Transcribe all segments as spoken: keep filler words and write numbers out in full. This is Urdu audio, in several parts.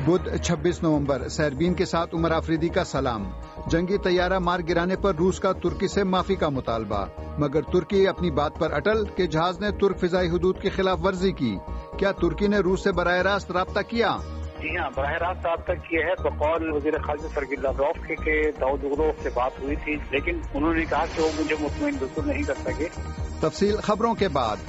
بدھ چھبیس نومبر سیربین کے ساتھ عمر آفریدی کا سلام. جنگی طیارہ مار گرانے پر روس کا ترکی سے معافی کا مطالبہ، مگر ترکی اپنی بات پر اٹل کہ جہاز نے ترک فضائی حدود کی خلاف ورزی کی. کیا ترکی نے روس سے براہ راست رابطہ کیا؟ جی ہاں، براہ راست رابطہ کیا ہے. بقول وزیر خارجہ سرگئی لاوروف کے کہ داؤد اوغلو سے بات ہوئی تھی، لیکن انہوں نے کہا کہ وہ مجھے مطمئن بالکل نہیں کر سکے. تفصیل خبروں کے بعد.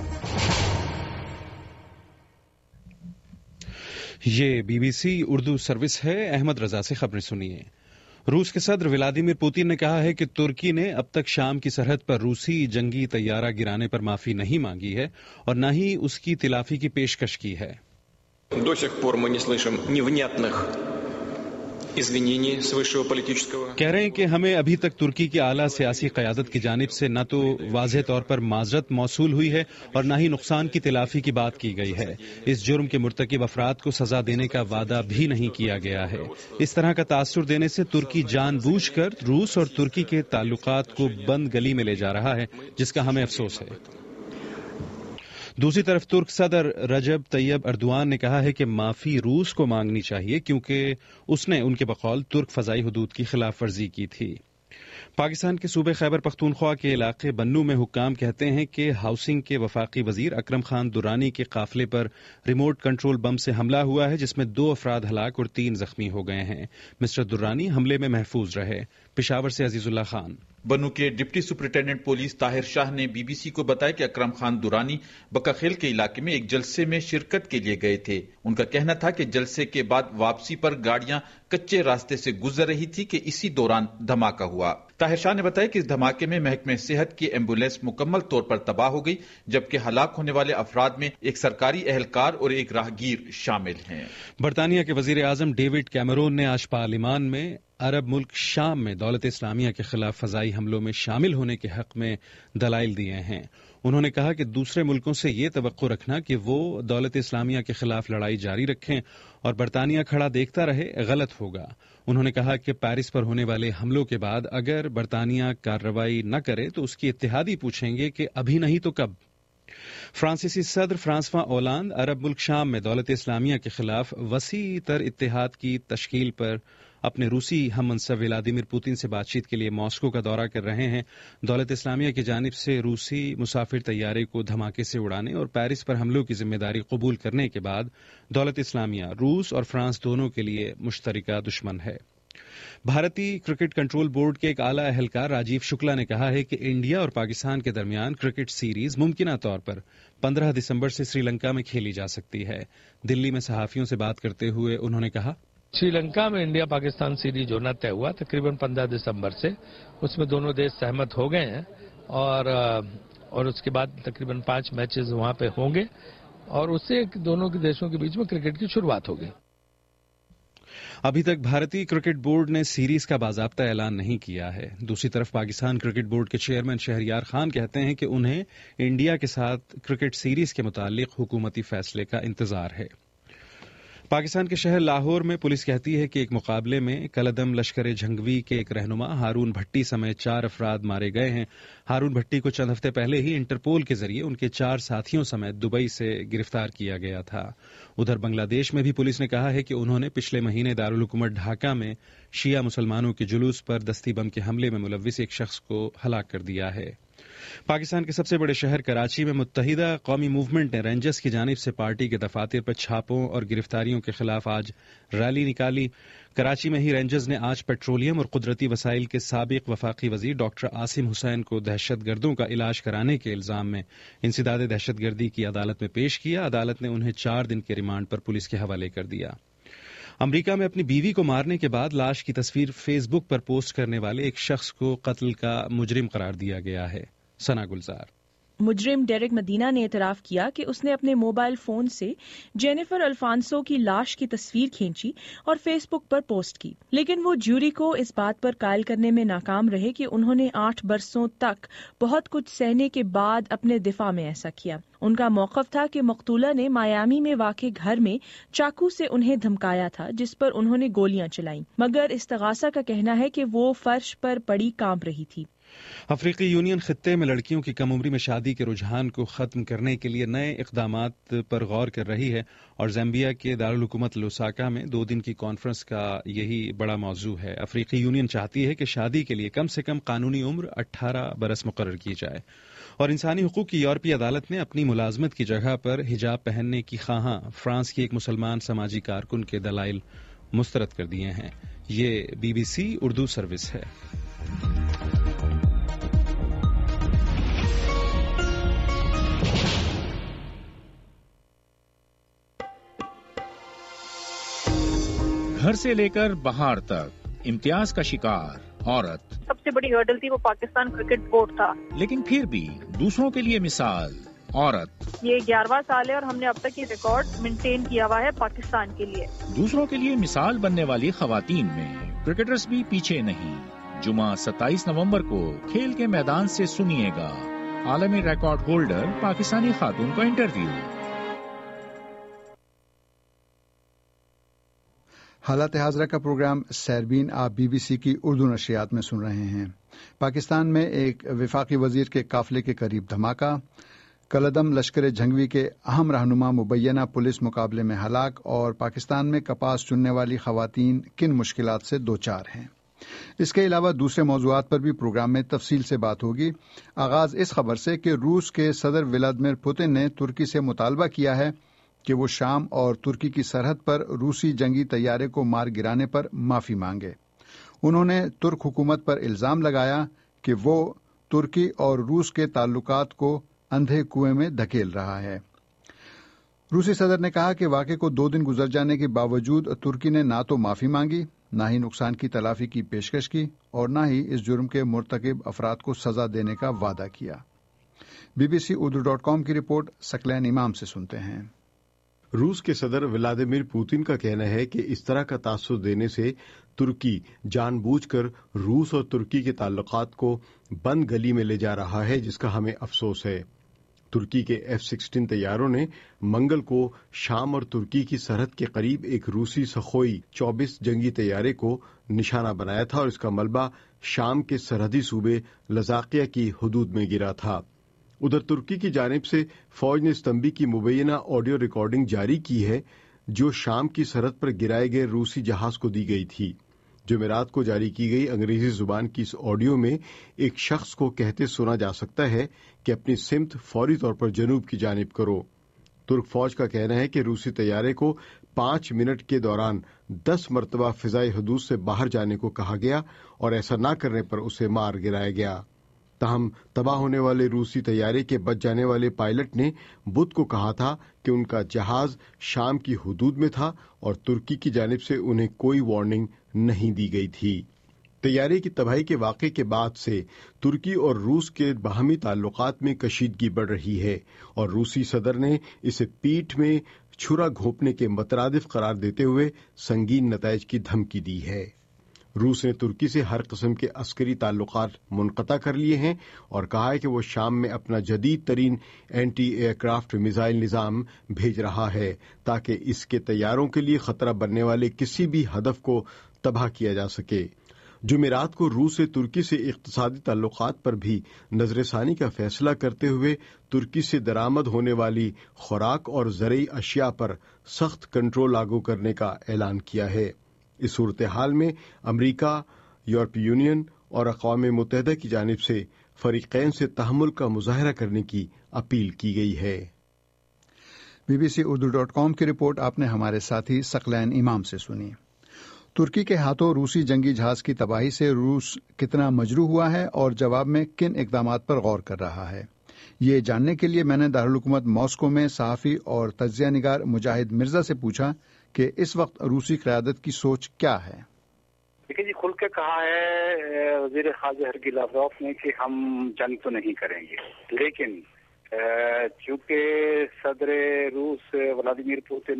یہ B B C Urdu service ہے. احمد رضا سے خبریں سنیے. روس کے صدر ولادیمیر پوتین نے کہا ہے کہ ترکی نے اب تک شام کی سرحد پر روسی جنگی طیارہ گرانے پر معافی نہیں مانگی ہے اور نہ ہی اس کی تلافی کی پیشکش کی ہے. До сих пор мы не слышим невнятных извинений с высшего политического. کہہ رہے ہیں کہ ہمیں ابھی تک ترکی کی اعلیٰ سیاسی قیادت کی جانب سے نہ تو واضح طور پر معذرت موصول ہوئی ہے اور نہ ہی نقصان کی تلافی کی بات کی گئی ہے. اس جرم کے مرتکب افراد کو سزا دینے کا وعدہ بھی نہیں کیا گیا ہے. اس طرح کا تاثر دینے سے ترکی جان بوجھ کر روس اور ترکی کے تعلقات کو بند گلی میں لے جا رہا ہے، جس کا ہمیں افسوس ہے. دوسری طرف ترک صدر رجب طیب اردوان نے کہا ہے کہ معافی روس کو مانگنی چاہیے کیونکہ اس نے ان کے بقول ترک فضائی حدود کی خلاف ورزی کی تھی. پاکستان کے صوبے خیبر پختونخوا کے علاقے بنو میں حکام کہتے ہیں کہ ہاؤسنگ کے وفاقی وزیر اکرم خان درانی کے قافلے پر ریموٹ کنٹرول بم سے حملہ ہوا ہے، جس میں دو افراد ہلاک اور تین زخمی ہو گئے ہیں. مسٹر درانی حملے میں محفوظ رہے. پشاور سے عزیز اللہ خان. بنو کے deputy superintendent police Tahir Shah نے بی بی سی کو بتایا کہ اکرم خان درانی بکاخیل کے علاقے میں ایک جلسے میں شرکت کے لیے گئے تھے. ان کا کہنا تھا کہ جلسے کے بعد واپسی پر گاڑیاں کچے راستے سے گزر رہی تھی کہ اسی دوران دھماکہ ہوا. طاہر شاہ نے بتایا کہ اس دھماکے میں محکمہ صحت کی ایمبولینس مکمل طور پر تباہ ہو گئی، جبکہ ہلاک ہونے والے افراد میں ایک سرکاری اہلکار اور ایک راہگیر شامل ہیں. برطانیہ کے وزیر اعظم ڈیوڈ کیمرون نے آج پارلیمان میں عرب ملک شام میں دولت اسلامیہ کے خلاف فضائی حملوں میں شامل ہونے کے حق میں دلائل دیے ہیں. انہوں نے کہا کہ دوسرے ملکوں سے یہ توقع رکھنا کہ وہ دولت اسلامیہ کے خلاف لڑائی جاری رکھیں اور برطانیہ کھڑا دیکھتا رہے غلط ہوگا. انہوں نے کہا کہ پیرس پر ہونے والے حملوں کے بعد اگر برطانیہ کارروائی نہ کرے تو اس کی اتحادی پوچھیں گے کہ ابھی نہیں تو کب. فرانسیسی صدر فرانسوا اولاند عرب ملک شام میں دولت اسلامیہ کے خلاف وسیع تر اتحاد کی تشکیل پر اپنے روسی ہم منصب ولادیمیر پوتین سے بات چیت کے لیے ماسکو کا دورہ کر رہے ہیں. دولت اسلامیہ کی جانب سے روسی مسافر طیارے کو دھماکے سے اڑانے اور پیرس پر حملوں کی ذمہ داری قبول کرنے کے بعد دولت اسلامیہ روس اور فرانس دونوں کے لیے مشترکہ دشمن ہے. بھارتی کرکٹ کنٹرول بورڈ کے ایک اعلی اہلکار راجیو شکلا نے کہا ہے کہ انڈیا اور پاکستان کے درمیان کرکٹ سیریز ممکنہ طور پر پندرہ دسمبر سے سری لنکا میں کھیلی جا سکتی ہے. دلی میں صحافیوں سے بات کرتے ہوئے انہوں نے کہا، سری لنکا میں انڈیا پاکستان سیریز ہونا طے ہوا تقریباً پندرہ دسمبر سے. اس میں دونوں دیش سہمت ہو گئے ہیں اور اور اس کے بعد تقریباً پانچ میچز وہاں پہ ہوں گے اور اس سے دونوں کے دیشوں کے بیچ میں کرکٹ کی شروعات ہوگی. ابھی تک بھارتی کرکٹ بورڈ نے سیریز کا باضابطہ اعلان نہیں کیا ہے. دوسری طرف پاکستان کرکٹ بورڈ کے چیئرمین شہریار خان کہتے ہیں کہ انہیں انڈیا کے ساتھ کرکٹ سیریز کے متعلق حکومتی فیصلے کا انتظار ہے. پاکستان کے شہر لاہور میں پولیس کہتی ہے کہ ایک مقابلے میں کلعدم لشکر جھنگوی کے ایک رہنما ہارون بھٹی سمیت چار افراد مارے گئے ہیں. ہارون بھٹی کو چند ہفتے پہلے ہی انٹرپول کے ذریعے ان کے چار ساتھیوں سمیت دبئی سے گرفتار کیا گیا تھا. ادھر بنگلہ دیش میں بھی پولیس نے کہا ہے کہ انہوں نے پچھلے مہینے دارالحکومت ڈھاکہ میں شیعہ مسلمانوں کے جلوس پر دستی بم کے حملے میں ملوث ایک شخص کو ہلاک کر دیا ہے. پاکستان کے سب سے بڑے شہر کراچی میں متحدہ قومی موومنٹ نے رینجرز کی جانب سے پارٹی کے دفاتر پر چھاپوں اور گرفتاریوں کے خلاف آج ریلی نکالی. کراچی میں ہی رینجرز نے آج پیٹرولیم اور قدرتی وسائل کے سابق وفاقی وزیر ڈاکٹر عاصم حسین کو دہشت گردوں کا علاج کرانے کے الزام میں انسداد دہشت گردی کی عدالت میں پیش کیا. عدالت نے انہیں چار دن کے ریمانڈ پر پولیس کے حوالے کر دیا. امریکہ میں اپنی بیوی کو مارنے کے بعد لاش کی تصویر فیس بک پر پوسٹ کرنے والے ایک شخص کو قتل کا مجرم قرار دیا گیا ہے. ثنا گلزار. مجرم ڈیرک مدینہ نے اعتراف کیا کہ اس نے اپنے موبائل فون سے جینیفر الفانسو کی لاش کی تصویر کھینچی اور فیس بک پر پوسٹ کی، لیکن وہ جیوری کو اس بات پر قائل کرنے میں ناکام رہے کہ انہوں نے آٹھ برسوں تک بہت کچھ سہنے کے بعد اپنے دفاع میں ایسا کیا. ان کا موقف تھا کہ مقتولہ نے میامی میں واقع گھر میں چاقو سے انہیں دھمکایا تھا جس پر انہوں نے گولیاں چلائیں، مگر استغاثہ کا کہنا ہے کہ وہ فرش پر پڑی کانپ رہی تھی. افریقی یونین خطے میں لڑکیوں کی کم عمری میں شادی کے رجحان کو ختم کرنے کے لیے نئے اقدامات پر غور کر رہی ہے اور زامبیا کے دارالحکومت لوساکا میں دو دن کی کانفرنس کا یہی بڑا موضوع ہے۔ افریقی یونین چاہتی ہے کہ شادی کے لیے کم سے کم قانونی عمر اٹھارہ برس مقرر کی جائے، اور انسانی حقوق کی یورپی عدالت نے اپنی ملازمت کی جگہ پر حجاب پہننے کی خواہاں فرانس کی ایک مسلمان سماجی کارکن کے دلائل مسترد کر دیے ہیں۔ یہ B B C Urdu service ہے۔ گھر سے لے کر بہار تک امتیاز کا شکار عورت سب سے بڑی ہرڈل تھی وہ پاکستان کرکٹ بورڈ تھا، لیکن پھر بھی دوسروں کے لیے مثال عورت۔ یہ گیارہواں سال ہے اور ہم نے اب تک یہ ریکارڈ مینٹین کیا ہوا ہے پاکستان کے لیے۔ دوسروں کے لیے مثال بننے والی خواتین میں کرکٹرز بھی پیچھے نہیں۔ جمعہ ستائیس نومبر کو کھیل کے میدان سے سنیے گا عالمی ریکارڈ ہولڈر پاکستانی خاتون کا انٹرویو۔ حالات حاضرہ کا پروگرام سیربین آپ بی بی سی کی اردو نشریات میں سن رہے ہیں۔ پاکستان میں ایک وفاقی وزیر کے قافلے کے قریب دھماکہ، کلعدم لشکر جھنگوی کے اہم رہنما مبینہ پولیس مقابلے میں ہلاک، اور پاکستان میں کپاس چننے والی خواتین کن مشکلات سے دوچار ہیں۔ اس کے علاوہ دوسرے موضوعات پر بھی پروگرام میں تفصیل سے بات ہوگی۔ آغاز اس خبر سے کہ روس کے صدر ولادیمیر پوتن نے ترکی سے مطالبہ کیا ہے کہ وہ شام اور ترکی کی سرحد پر روسی جنگی طیارے کو مار گرانے پر معافی مانگے۔ انہوں نے ترک حکومت پر الزام لگایا کہ وہ ترکی اور روس کے تعلقات کو اندھے کنویں میں دھکیل رہا ہے۔ روسی صدر نے کہا کہ واقعے کو دو دن گزر جانے کے باوجود ترکی نے نہ تو معافی مانگی، نہ ہی نقصان کی تلافی کی پیشکش کی، اور نہ ہی اس جرم کے مرتکب افراد کو سزا دینے کا وعدہ کیا۔ B B C Urdu dot com کی رپورٹ ثقلین امام سے سنتے ہیں۔ روس کے صدر ولادیمیر پوتن کا کہنا ہے کہ اس طرح کا تاثر دینے سے ترکی جان بوجھ کر روس اور ترکی کے تعلقات کو بند گلی میں لے جا رہا ہے، جس کا ہمیں افسوس ہے۔ ترکی کے ایف سکسٹین طیاروں نے منگل کو شام اور ترکی کی سرحد کے قریب ایک روسی سخوئی چوبیس جنگی طیارے کو نشانہ بنایا تھا، اور اس کا ملبہ شام کے سرحدی صوبے لذاقیہ کی حدود میں گرا تھا۔ ادھر ترکی کی جانب سے فوج نے استنبی کی مبینہ آڈیو ریکارڈنگ جاری کی ہے، جو شام کی سرحد پر گرائے گئے روسی جہاز کو دی گئی تھی۔ جمعرات کو جاری کی گئی انگریزی زبان کی اس آڈیو میں ایک شخص کو کہتے سنا جا سکتا ہے کہ اپنی سمت فوری طور پر جنوب کی جانب کرو۔ ترک فوج کا کہنا ہے کہ روسی طیارے کو پانچ منٹ کے دوران دس مرتبہ فضائی حدود سے باہر جانے کو کہا گیا، اور ایسا نہ کرنے پر اسے مار گرایا گیا۔ تاہم تباہ ہونے والے روسی طیارے کے بچ جانے والے پائلٹ نے بدھ کو کہا تھا کہ ان کا جہاز شام کی حدود میں تھا اور ترکی کی جانب سے انہیں کوئی وارننگ نہیں دی گئی تھی۔ طیارے کی تباہی کے واقعے کے بعد سے ترکی اور روس کے باہمی تعلقات میں کشیدگی بڑھ رہی ہے، اور روسی صدر نے اسے پیٹھ میں چھرا گھونپنے کے مترادف قرار دیتے ہوئے سنگین نتائج کی دھمکی دی ہے۔ روس نے ترکی سے ہر قسم کے عسکری تعلقات منقطع کر لیے ہیں اور کہا ہے کہ وہ شام میں اپنا جدید ترین اینٹی ایئر کرافٹ میزائل نظام بھیج رہا ہے تاکہ اس کے طیاروں کے لیے خطرہ بننے والے کسی بھی ہدف کو تباہ کیا جا سکے۔ جمعرات کو روس سے ترکی سے اقتصادی تعلقات پر بھی نظر ثانی کا فیصلہ کرتے ہوئے ترکی سے درآمد ہونے والی خوراک اور زرعی اشیاء پر سخت کنٹرول لاگو کرنے کا اعلان کیا ہے۔ اس صورتحال میں امریکہ، یورپی یونین اور اقوام متحدہ کی جانب سے فریقین سے تحمل کا مظاہرہ کرنے کی اپیل کی گئی ہے۔ B B C Urdu dot com کی رپورٹ آپ نے ہمارے ساتھی ثقلین امام سے سنی۔ ترکی کے ہاتھوں روسی جنگی جہاز کی تباہی سے روس کتنا مجروح ہوا ہے اور جواب میں کن اقدامات پر غور کر رہا ہے، یہ جاننے کے لیے میں نے دارالحکومت ماسکو میں صحافی اور تجزیہ نگار مجاہد مرزا سے پوچھا کہ اس وقت روسی قیادت کی سوچ کیا ہے۔ دیکھیے جی، کھل کے کہا ہے وزیر خارجہ سرگئی لاوروف نے کہ ہم جنگ تو نہیں کریں گے، لیکن چونکہ صدر روس ولادیمیر پوتن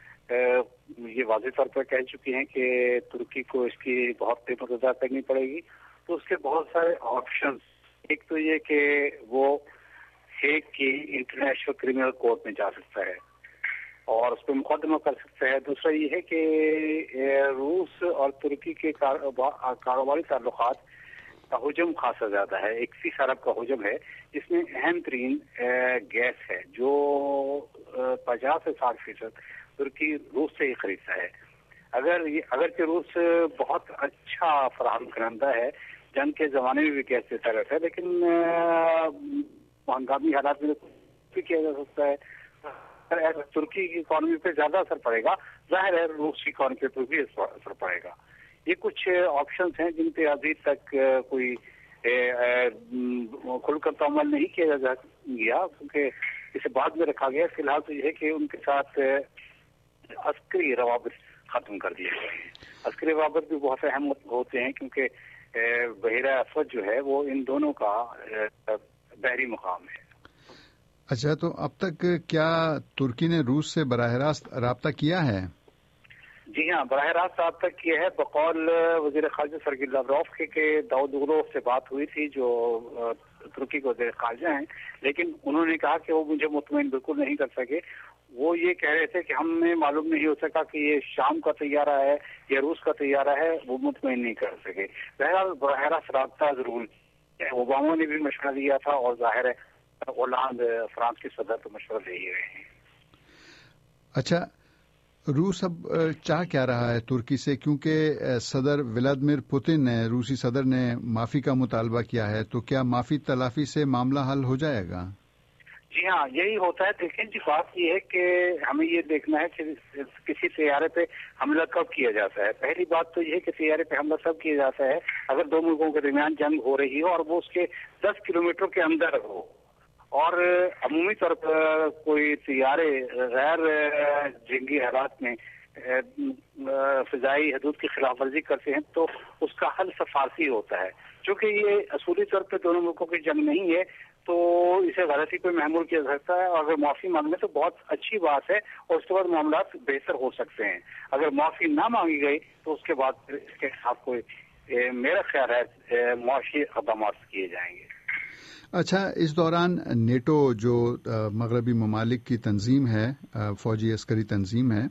یہ واضح طور پر کہہ چکی ہیں کہ ترکی کو اس کی بہت قیمت ادا کرنی پڑے گی، تو اس کے بہت سارے آپشنز، ایک تو یہ کہ وہ ہیگ کی انٹرنیشنل کرمنل کورٹ میں جا سکتا ہے اور اس پہ مقدمہ کر سکتا ہے۔ دوسرا یہ ہے کہ روس اور ترکی کے کاروباری تعلقات کا حجم خاصا زیادہ ہے، اکیس ارب کا حجم ہے، جس میں اہم ترین گیس ہے جو پچاس سے ساٹھ فیصد ترکی روس سے ہی خریدتا ہے۔ اگر اگرچہ روس بہت اچھا فراہم کنندہ ہے، جنگ کے زمانے میں بھی گیس دیتا رہتا ہے، لیکن ہنگامی حالات میں بھی کیا جا سکتا ہے۔ ترکی کی اکانومی پہ زیادہ اثر پڑے گا، ظاہر ہے روس کی اکانومی پہ بھی اثر پڑے گا۔ یہ کچھ آپشنز ہیں جن پہ ابھی تک کوئی کھل کر تو عمل نہیں کیا جا گیا، کیونکہ اسے بعد میں رکھا گیا۔ فی الحال تو یہ ہے کہ ان کے ساتھ عسکری روابط ختم کر دیے گئے ہیں۔ عسکری روابط بھی بہت اہم ہوتے ہیں کیونکہ بحیرہ اسود جو ہے وہ ان دونوں کا بحری مقام ہے۔ اچھا، تو اب تک کیا ترکی نے روس سے براہ راست رابطہ کیا ہے؟ جی ہاں، براہ راست رابطہ کیا ہے۔ بقول وزیر خارجہ سرگئی لاوروف کے کہ داؤد اوغلو سے بات ہوئی تھی جو ترکی کے وزیر خارجہ ہیں، لیکن انہوں نے کہا کہ وہ مجھے مطمئن بالکل نہیں کر سکے۔ وہ یہ کہہ رہے تھے کہ ہمیں معلوم نہیں ہو سکا کہ یہ شام کا طیارہ ہے یا روس کا طیارہ ہے، وہ مطمئن نہیں کر سکے۔ بہرحال براہ راست رابطہ ضرور ہے۔ اوباما نے بھی مشورہ دیا تھا اور ظاہر ہے اولانڈ فرانس کے صدر تو مشورہ دے ہی رہے ہیں۔ اچھا، روس اب چاہ کیا رہا ہے ترکی سے؟ کیونکہ صدر ولادیمیر پوتن نے روسی صدر نے معافی کا مطالبہ کیا ہے، تو کیا معافی تلافی سے معاملہ حل ہو جائے گا؟ جی ہاں، یہی ہوتا ہے۔ دیکھیں جی، بات یہ ہے کہ ہمیں یہ دیکھنا ہے کہ کسی طیارے پہ حملہ کب کیا جاتا ہے۔ پہلی بات تو یہ ہے کہ طیارے پہ حملہ کب کیا جاتا ہے اگر دو ملکوں کے درمیان جنگ ہو رہی ہو اور وہ اس کے دس کلومیٹر کے اندر ہو، اور عمومی طور پر کوئی طیارے غیر جنگی حالات میں فضائی حدود کی خلاف ورزی کرتے ہیں تو اس کا حل سفارتی ہوتا ہے۔ چونکہ یہ اصولی طور پہ دونوں ملکوں کی جنگ نہیں ہے تو اسے غلطی پہ محمول کیا جا سکتا ہے، اور اگر معافی مانگنے تو بہت اچھی بات ہے اور اس کے بعد معاملات بہتر ہو سکتے ہیں۔ اگر معافی نہ مانگی گئی تو اس کے بعد اس کے خلاف کوئی میرا خیال ہے معاشی اقدامات کیے جائیں گے۔ اچھا، اس دوران نیٹو جو مغربی ممالک کی تنظیم ہے، فوجی عسکری تنظیم ہے،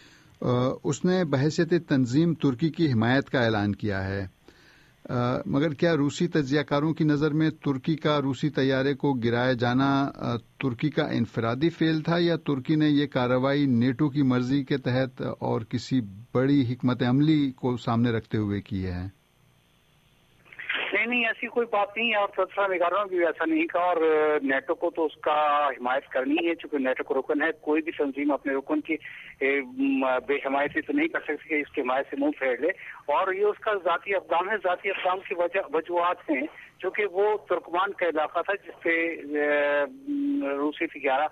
اس نے بحیثیت تنظیم ترکی کی حمایت کا اعلان کیا ہے، مگر کیا روسی تجزیہ کاروں کی نظر میں ترکی کا روسی طیارے کو گرائے جانا ترکی کا انفرادی فعل تھا، یا ترکی نے یہ کارروائی نیٹو کی مرضی کے تحت اور کسی بڑی حکمت عملی کو سامنے رکھتے ہوئے کی ہے؟ نہیں نہیں، ایسی کوئی بات نہیں ہے، اور تجزیہ نگاروں نے بھی ایسا نہیں کہا، اور نیٹو کو تو اس کا حمایت کرنی ہے چونکہ نیٹو کا رکن ہے۔ کوئی بھی تنظیم اپنے رکن کی بے حمایتی تو نہیں کر سکتی کہ اس کی حمایت سے منہ پھیر لے، اور یہ اس کا ذاتی اقدام ہے۔ ذاتی اقدام کی وجوہات ہیں چونکہ وہ ترکمان کا علاقہ تھا جس پہ روسی طیارہ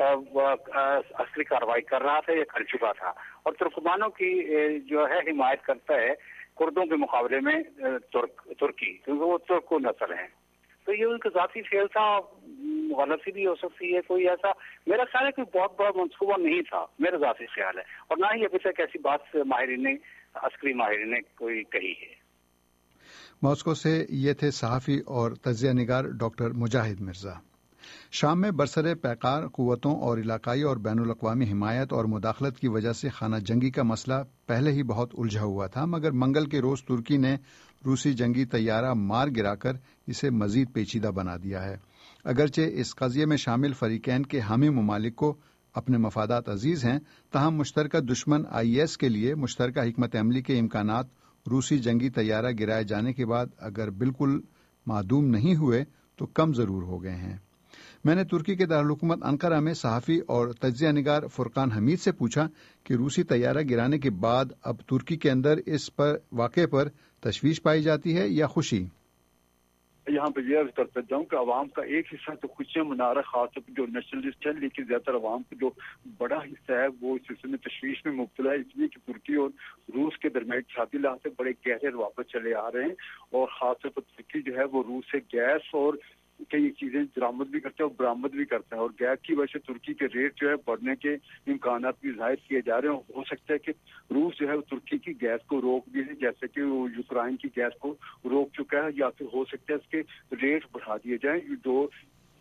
عسکری کارروائی کر رہا تھا یا کر چکا تھا، اور ترکمانوں کی جو ہے حمایت کرتا ہے کردوں کے مقابلے میں ترک ترکی، کیونکہ وہ ترک کو نسل ہیں، تو یہ ان کا ذاتی فعل تھا۔ غلطی بھی ہو سکتی ہے، کوئی ایسا میرا خیال ہے کوئی بہت بڑا منصوبہ نہیں تھا، میرا ذاتی خیال ہے، اور نہ ہی ابھی تک ایسی بات ماہرین نے عسکری ماہرین نے کوئی کہی ہے۔ ماسکو سے یہ تھے صحافی اور تجزیہ نگار ڈاکٹر مجاہد مرزا۔ شام میں برسر پیکار قوتوں اور علاقائی اور بین الاقوامی حمایت اور مداخلت کی وجہ سے خانہ جنگی کا مسئلہ پہلے ہی بہت الجھا ہوا تھا، مگر منگل کے روز ترکی نے روسی جنگی طیارہ مار گرا کر اسے مزید پیچیدہ بنا دیا ہے۔ اگرچہ اس قضیے میں شامل فریقین کے حامی ممالک کو اپنے مفادات عزیز ہیں، تاہم مشترکہ دشمن آئی ایس کے لیے مشترکہ حکمت عملی کے امکانات روسی جنگی طیارہ گرائے جانے کے بعد اگر بالکل معدوم نہیں ہوئے تو کم ضرور ہو گئے ہیں۔ میں نے ترکی کے دارالحکومت انقرہ میں صحافی اور تجزیہ نگار فرقان حمید سے پوچھا کہ روسی طیارہ گرانے کے بعد اب ترکی کے اندر اس پر واقعے پر تشویش پائی جاتی ہے یا خوشی؟ یہاں پہ یہ عرض کرتا جاؤں کہ عوام کا ایک حصہ تو خوشیاں منا رہا ہے، خاص طور پر جو نیشنلسٹ ہے، لیکن زیادہ تر عوام کا جو بڑا حصہ ہے وہ اس سلسلے میں تشویش میں مبتلا ہے، اس لیے کہ ترکی اور روس کے درمیان اقتصادی لحاظ سے بڑے گہرے روابط چلے آ رہے ہیں، اور خاص طور پر ترکی جو ہے وہ روس سے گیس اور کئی چیزیں درآمد بھی کرتا ہے اور برآمد بھی کرتا ہے، اور گیس کی وجہ سے ترکی کے ریٹ جو ہے بڑھنے کے امکانات بھی ظاہر کیے جا رہے ہیں۔ ہو سکتا ہے کہ روس جو ہے وہ ترکی کی گیس کو روک بھی ہے، جیسے کہ وہ یوکرائن کی گیس کو روک چکا ہے، یا پھر ہو سکتا ہے اس کے ریٹ بڑھا دیے جائیں۔ دو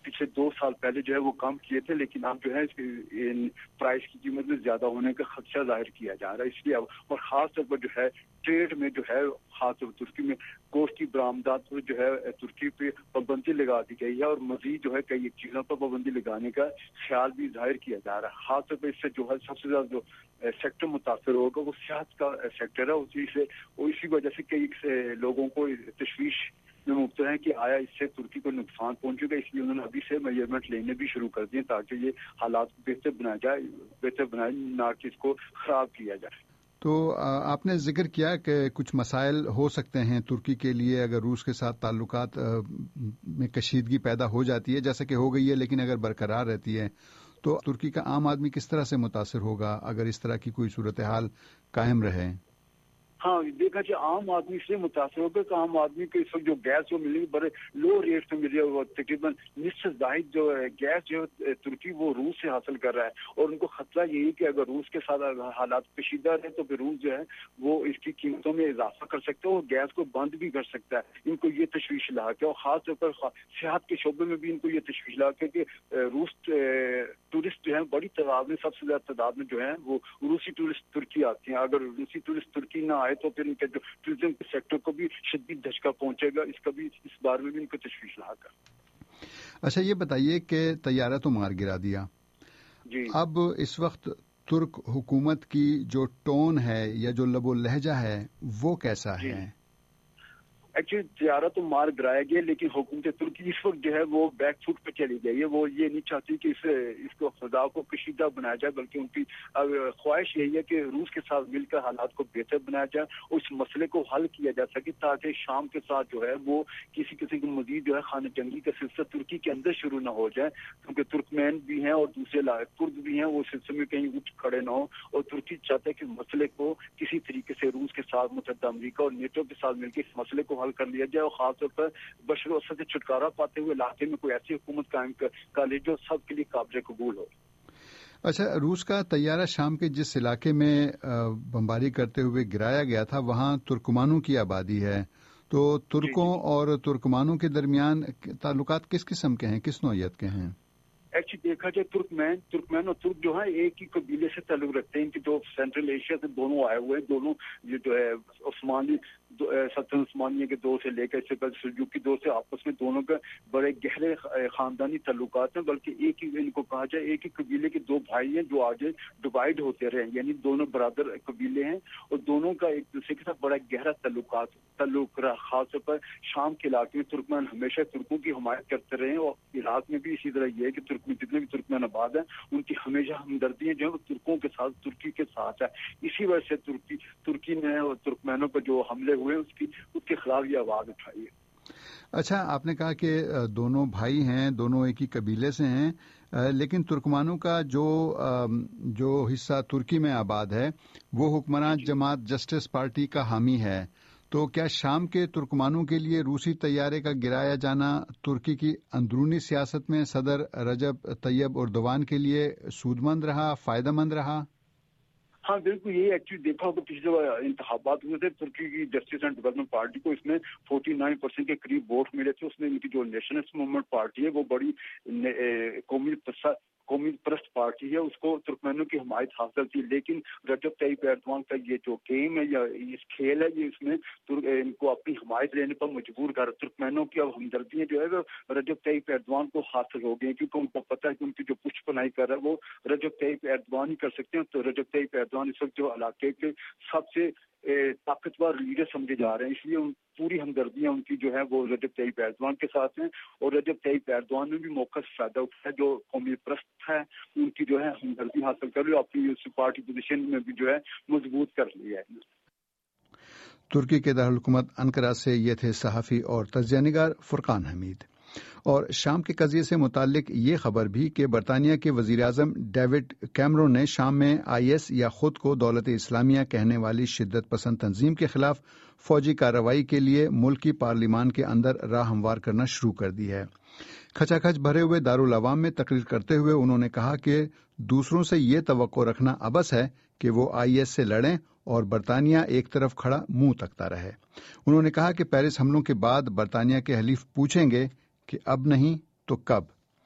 पिछले दो साल पहले जो है वो कम किए थे, लेकिन अब जो है इन प्राइस की कीमत में ज्यादा होने का खदशा जाहिर किया जा रहा है। इसलिए अब और खास तौर पर जो है ट्रेड में जो है खास तौर पर तुर्की में गोश्त की बरामदात पर जो है तुर्की पे पाबंदी लगा दी गई है और मजीद जो है कई चीजों पर पाबंदी लगाने का ख्याल भी जाहिर किया जा रहा है। खास तौर पर इससे जो है सबसे ज्यादा जो सेक्टर मुतासर होगा वो सेहत का सेक्टर है। उसी से इसी वजह से कई से लोगों को तशवीश में मुब्तला है कि आया इससे तुर्की को नुकसान पहुंचेगा, इसलिए उन्होंने अभी से मेजरमेंट लेने भी शुरू कर दिए ताकि ये हालात को बेहतर बनाया जाए बेहतर बनाए ना कि इसको खराब किया जाए। तो आपने जिक्र किया कि कुछ मसाइल हो सकते हैं तुर्की के लिए अगर रूस के साथ ताल्लुकात में कशीदगी पैदा हो जाती है, जैसा कि हो गई है, लेकिन अगर बरकरार रहती है तो तुर्की का आम आदमी किस तरह से मुतासर होगा अगर इस तरह की कोई सूरत हाल कायम रहे? हाँ, देखा जाए आम आदमी से मुतासर होकर कि आम आदमी को इस वक्त जो गैस जो मिलेगी बड़े लो रेट में मिल रही है, वो तकरीबन निश्चित जाहिद जो है गैस जो है तुर्की वो रूस से हासिल कर रहा है और उनको खतरा यही कि अगर रूस के साथ हालात कशीदा रहे तो फिर रूस जो है वो इसकी कीमतों में इजाफा कर सकता है और गैस को बंद भी कर सकता है। इनको ये तशवीश ला के और खास तौर पर सेहत के शोबे में भी इनको ये तशवीश ला के कि रूस टूरिस्ट जो है बड़ी तादाद में सबसे ज्यादा तादाद में जो है वो रूसी टूरिस्ट तुर्की आती हैं। अगर रूसी टूरिस्ट तुर्की ना आए तो फिर इनके जो टूरिज्म के सेक्टर को भी शदीद धचका पहुंचेगा। इसका भी इस बारे में भी इनको तशवीश ला कर। अच्छा, ये बताइए कि तैयारा तो मार गिरा दिया जी, अब इस वक्त तुर्क हुकूमत की जो टोन है या जो लबो लहजा है वो कैसा है? एक्चुअली तैयारा तो मार गिराया गया लेकिन हुकूमत तुर्की इस वक्त जो है वो बैक फुट पे चली गई है। वो ये नहीं चाहती कि इस इसको फजा को कशीदा बनाया जाए, बल्कि उनकी ख्वाहिश यही है कि रूस के साथ मिलकर हालात को बेहतर बनाया जाए और इस मसले को हल किया जा सके ताकि शाम के साथ जो है वो किसी किसी को मजीद जो है खाना जंगी का सिलसिला तुर्की के अंदर शुरू ना हो जाए, क्योंकि तुर्कमैन भी हैं और दूसरे कुर्द भी हैं, वो सिलसिले में कहीं उठ खड़े ना हो। और तुर्की चाहता है कि मसले को किसी तरीके से रूस के साथ मुतहदा अमरीका और नेटो के साथ मिलकर इस मसले को कर लिया जाए और खासतौर पर बशर असद से छुटकारा पाते हुए इलाके में कोई ऐसी हुकूमत कायम कर ले जो सबके लिए काबिल कबूल हो। अच्छा, रूस का तैयारा शाम के जिस इलाके में बमबारी करते हुए गिराया गया था वहां तुर्कमानों की आबादी है, तो तुर्कों और तुर्कमानों के दरमियान ताल्लुकात किस किस्म के हैं, किस नौयत के हैं? एक्चुअली देखा जाए तुर्कमैन तुर्कमैन और तुर्क जो है एक ही कबीले से ताल्लुक रखते हैं। इनके जो सेंट्रल एशिया से दोनों आए हुए हैं, दोनों ये जो है उस्मानी सल्तनत उस्मानिया के दौर से लेकर इससे पहले सुल्जूकी दौर से आपस में दोनों का बड़े गहरे खानदानी ताल्लुकात हैं। बल्कि एक ही इनको कहा जाए एक ही कबीले के दो भाई हैं जो आगे डिवाइड होते रहे, यानी दोनों बरादर कबीले हैं और दोनों का एक दूसरे के साथ बड़ा गहरा ताल्लुकात ताल्लुक रहा। खासतौर पर शाम के इलाके में तुर्कमैन हमेशा तुर्कों की हिमायत करते रहे और इराक में भी इसी तरह ये है कि तुर्क में जितने भी तुर्कमैन आबाद हैं उनकी हमेशा हमदर्दियां जो है वो तुर्कों के साथ तुर्की के साथ है। इसी वजह से तुर्की तुर्की ने और तुर्कमैनों पर जो हमले हुए उसकी उसके खिलाफ ये आवाज उठाई है। अच्छा, आपने कहा कि दोनों भाई हैं, दोनों एक ही कबीले से हैं, लेकिन तुर्कमानों का जो जो हिस्सा तुर्की में आबाद है वो हुक्मरान जमात जस्टिस पार्टी का हामी है, तो क्या शाम के तुर्कमानों के लिए रूसी तैयारे का गिराया जाना तुर्की की अंदरूनी सियासत में सदर रजब तैयब एर्दोगान के लिए सूदमंद रहा, फायदेमंद रहा? हाँ बिल्कुल, ये एक्चुअली देखा होगा पिछले इंतखाबात हुए थे तुर्की की जस्टिस एंड डेवलपमेंट पार्टी को, इसमें उनचास परसेंट के करीब वोट मिले थे। उसमें इनकी जो नेशनलिस्ट मूवमेंट पार्टी है वो बड़ी कौमी कौमी परस्त पार्टी है, उसको तुर्कमैनों की हिमायत हासिल थी। लेकिन रजब तैयब एर्दोगान का ये जो गेम है या इस खेल है ये इसमें इनको अपनी हिमायत लेने पर मजबूर कर तुर्कमैनों की अब हमदर्दियां जो है वो रजब तैयब एर्दोगान को हासिल हो गई, क्योंकि उनको पता है कि उनकी जो पुष्पनाई कर रहा है वो रजब तैयब एर्दोगान ही कर सकते हैं। तो रजब तैयब एर्दोगान इस वक्त जो इलाके के सबसे ताकतवर लीडर समझे जा रहे हैं, इसलिए उन पूरी हमदर्दियां उनकी जो है वो रजब तैयब एर्दोगान के साथ हैं। और रजब तैयब एर्दोगान ने भी मौका से फायदा उठाया, जो कौमी परस्त है उनकी जो है हमदर्दी हासिल कर ली, अपनी पार्टी पोजीशन में भी जो है मजबूत कर लिया है। तुर्की के दारुल हुकूमत अंकारा से ये थे सहाफ़ी और तज्ज़ियानिगार फुरकान हमीद। और शाम के कज़िये से मुताल्लिक ये खबर भी कि बरतानिया के वज़ीर आज़म डेविड कैमरून ने शाम में आई एस या खुद को दौलत इस्लामिया कहने वाली शिद्दत पसंद तंजीम के खिलाफ फौजी कार्रवाई के लिए मुल्क की पार्लिमान के अंदर राह हमवार करना शुरू कर दी है। खचाखच भरे हुए दारुल अवाम में तकरीर करते हुए उन्होंने कहा कि दूसरों से ये तवक्को रखना अबस है कि वो आई एस से लड़ें और बरतानिया एक तरफ खड़ा मुंह तकता रहे। उन्होंने कहा कि पेरिस हमलों के बाद बरतानिया के हलीफ पूछेंगे कि अब नहीं तो कब।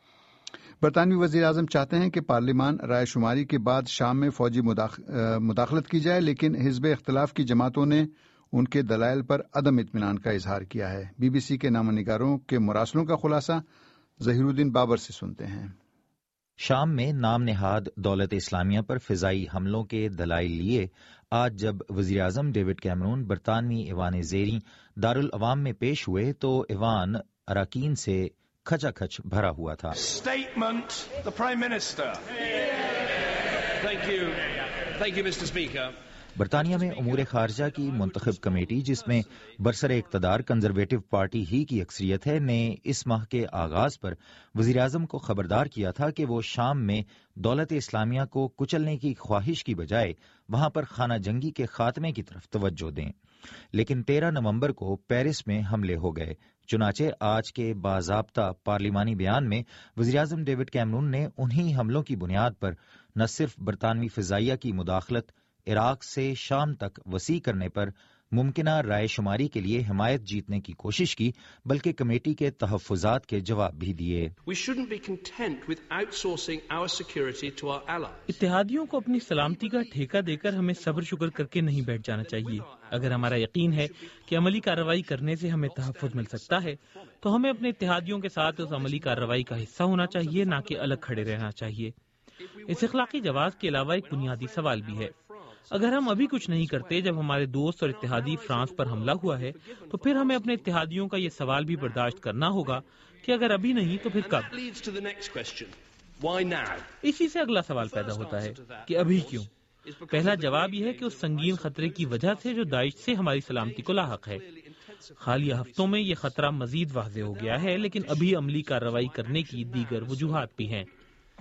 برطانوی وزیر اعظم چاہتے ہیں کہ پارلیمان رائے شماری کے بعد شام میں فوجی مداخلت کی جائے، لیکن حزب اختلاف کی جماعتوں نے ان کے دلائل پر عدم اطمینان کا اظہار کیا ہے۔ بی بی سی کے نامہ نگاروں کے مراسلوں کا خلاصہ ظہیر الدین بابر سے سنتے ہیں۔ شام میں نام نہاد دولت اسلامیہ پر فضائی حملوں کے دلائل لیے آج جب وزیر اعظم ڈیوڈ کیمرون برطانوی ایوان زیریں دارالعوام میں پیش ہوئے تو ایوان اراکین سے کھچا کھچ بھرا ہوا تھا۔ Statement, the Prime Minister. Thank you. Thank you, Mister Speaker. برطانیہ میں امور خارجہ کی منتخب کمیٹی، جس میں برسر اقتدار کنزرویٹو پارٹی ہی کی اکثریت ہے، نے اس ماہ کے آغاز پر وزیر اعظم کو خبردار کیا تھا کہ وہ شام میں دولت اسلامیہ کو کچلنے کی خواہش کی بجائے وہاں پر خانہ جنگی کے خاتمے کی طرف توجہ دیں، لیکن تیرہ نومبر کو پیرس میں حملے ہو گئے۔ چنانچہ آج کے باضابطہ پارلیمانی بیان میں وزیر اعظم ڈیوڈ کیمرون نے انہی حملوں کی بنیاد پر نہ صرف برطانوی فضائیہ کی مداخلت عراق سے شام تک وسیع کرنے پر ممکنہ رائے شماری کے لیے حمایت جیتنے کی کوشش کی، بلکہ کمیٹی کے تحفظات کے جواب بھی دیے۔ اتحادیوں کو اپنی سلامتی کا ٹھیکہ دے کر ہمیں صبر شکر کر کے نہیں بیٹھ جانا چاہیے۔ اگر ہمارا یقین ہے کہ عملی کارروائی کرنے سے ہمیں تحفظ مل سکتا ہے تو ہمیں اپنے اتحادیوں کے ساتھ اس عملی کارروائی کا حصہ ہونا چاہیے، نہ کہ الگ کھڑے رہنا چاہیے۔ اس اخلاقی جواز کے علاوہ ایک بنیادی سوال بھی ہے۔ اگر ہم ابھی کچھ نہیں کرتے جب ہمارے دوست اور اتحادی فرانس پر حملہ ہوا ہے، تو پھر ہمیں اپنے اتحادیوں کا یہ سوال بھی برداشت کرنا ہوگا کہ اگر ابھی نہیں تو پھر کب؟ اسی سے اگلا سوال پیدا ہوتا ہے کہ ابھی کیوں؟ پہلا جواب یہ ہے کہ اس سنگین خطرے کی وجہ سے جو داعش سے ہماری سلامتی کو لاحق ہے۔ حالیہ ہفتوں میں یہ خطرہ مزید واضح ہو گیا ہے، لیکن ابھی عملی کارروائی کرنے کی دیگر وجوہات بھی ہیں۔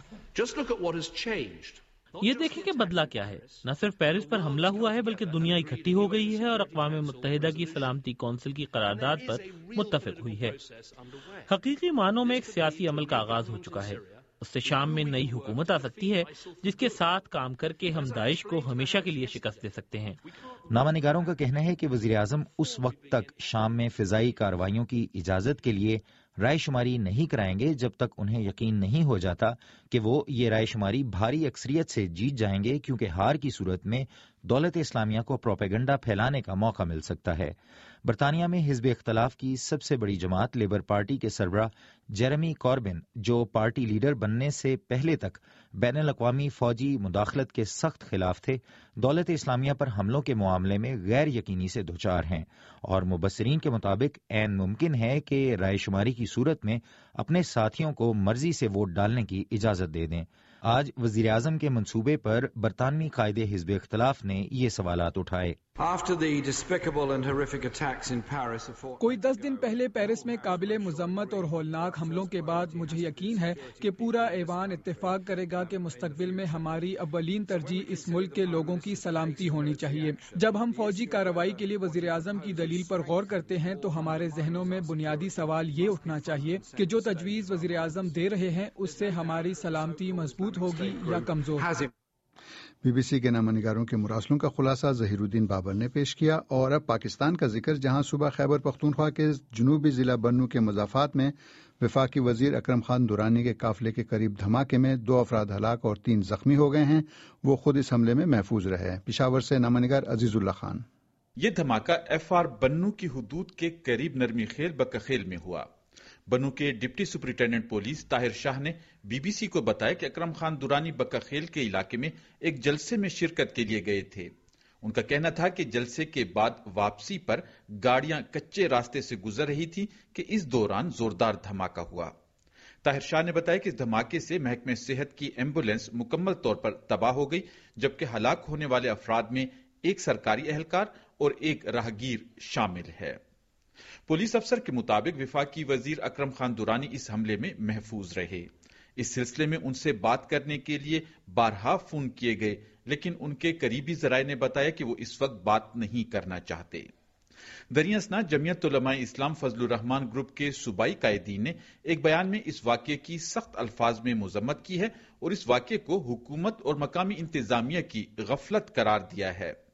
یہ دیکھیں کہ بدلا کیا ہے۔ نہ صرف پیرس پر حملہ ہوا ہے بلکہ دنیا اکٹھی ہو گئی ہے اور اقوام متحدہ کی سلامتی کونسل کی قرارداد پر متفق ہوئی ہے۔ حقیقی معنوں میں ایک سیاسی عمل کا آغاز ہو چکا ہے۔ اس سے شام میں نئی حکومت آ سکتی ہے جس کے ساتھ کام کر کے ہم داعش کو ہمیشہ کے لیے شکست دے سکتے ہیں۔ نامہ نگاروں کا کہنا ہے کہ وزیر اعظم اس وقت تک شام میں فضائی کارروائیوں کی اجازت کے لیے رائے شماری نہیں کرائیں گے جب تک انہیں یقین نہیں ہو جاتا کہ وہ یہ رائے شماری بھاری اکثریت سے جیت جائیں گے، کیونکہ ہار کی صورت میں دولت اسلامیہ کو پروپیگنڈا پھیلانے کا موقع مل سکتا ہے۔ برطانیہ میں حزب اختلاف کی سب سے بڑی جماعت لیبر پارٹی کے سربراہ جیرمی کوربن، جو پارٹی لیڈر بننے سے پہلے تک بین الاقوامی فوجی مداخلت کے سخت خلاف تھے، دولت اسلامیہ پر حملوں کے معاملے میں غیر یقینی سے دوچار ہیں، اور مبصرین کے مطابق عین ممکن ہے کہ رائے شماری کی صورت میں اپنے ساتھیوں کو مرضی سے ووٹ ڈالنے کی اجازت دے دیں۔ آج وزیر اعظم کے منصوبے پر برطانوی قائد حزب اختلاف نے یہ سوالات اٹھائے۔ کوئی دس دن پہلے پیرس میں قابل مذمت اور ہولناک حملوں کے بعد مجھے یقین ہے کہ پورا ایوان اتفاق کرے گا کہ مستقبل میں ہماری اولین ترجیح اس ملک کے لوگوں کی سلامتی ہونی چاہیے۔ جب ہم فوجی کارروائی کے لیے وزیر اعظم کی دلیل پر غور کرتے ہیں تو ہمارے ذہنوں میں بنیادی سوال یہ اٹھنا چاہیے کہ جو تجویز وزیر اعظم دے رہے ہیں اس سے ہماری سلامتی مضبوط ہوگی یا کمزور؟ بی بی سی کے نامہ نگاروں کے مراسلوں کا خلاصہ ظہیر الدین بابر نے پیش کیا۔ اور اب پاکستان کا ذکر، جہاں صوبہ خیبر پختونخوا کے جنوبی ضلع بنو کے مضافات میں وفاقی وزیر اکرم خان دورانی کے قافلے کے قریب دھماکے میں دو افراد ہلاک اور تین زخمی ہو گئے ہیں۔ وہ خود اس حملے میں محفوظ رہے۔ پشاور سے نامہ نگار عزیز اللہ خان۔ یہ دھماکہ ایف آر بنو کی حدود کے قریب نرمی خیل بکخیل میں ہوا۔ بنو کے deputy superintendent police Tahir Shah نے بی بی سی کو بتایا کہ اکرم خان دورانی بکخیل کے علاقے میں ایک جلسے میں شرکت کے لیے گئے تھے۔ ان کا کہنا تھا کہ جلسے کے بعد واپسی پر گاڑیاں کچے راستے سے گزر رہی تھی کہ اس دوران زوردار دھماکہ ہوا۔ طاہر شاہ نے بتایا کہ اس دھماکے سے محکمہ صحت کی ایمبولینس مکمل طور پر تباہ ہو گئی، جبکہ ہلاک ہونے والے افراد میں ایک سرکاری اہلکار اور ایک راہگیر شامل ہے۔ پولیس افسر کے مطابق وفاقی وزیر اکرم خان دورانی اس حملے میں محفوظ رہے۔ اس سلسلے میں ان سے بات کرنے کے لیے بارہا فون کیے گئے، لیکن ان کے قریبی ذرائع نے بتایا کہ وہ اس وقت بات نہیں کرنا چاہتے۔ دریا اثنا جمعیت علماء اسلام فضل الرحمان گروپ کے صوبائی قائدین نے ایک بیان میں اس واقعے کی سخت الفاظ میں مذمت کی ہے اور اس واقعے کو حکومت اور مقامی انتظامیہ کی غفلت قرار دیا ہے۔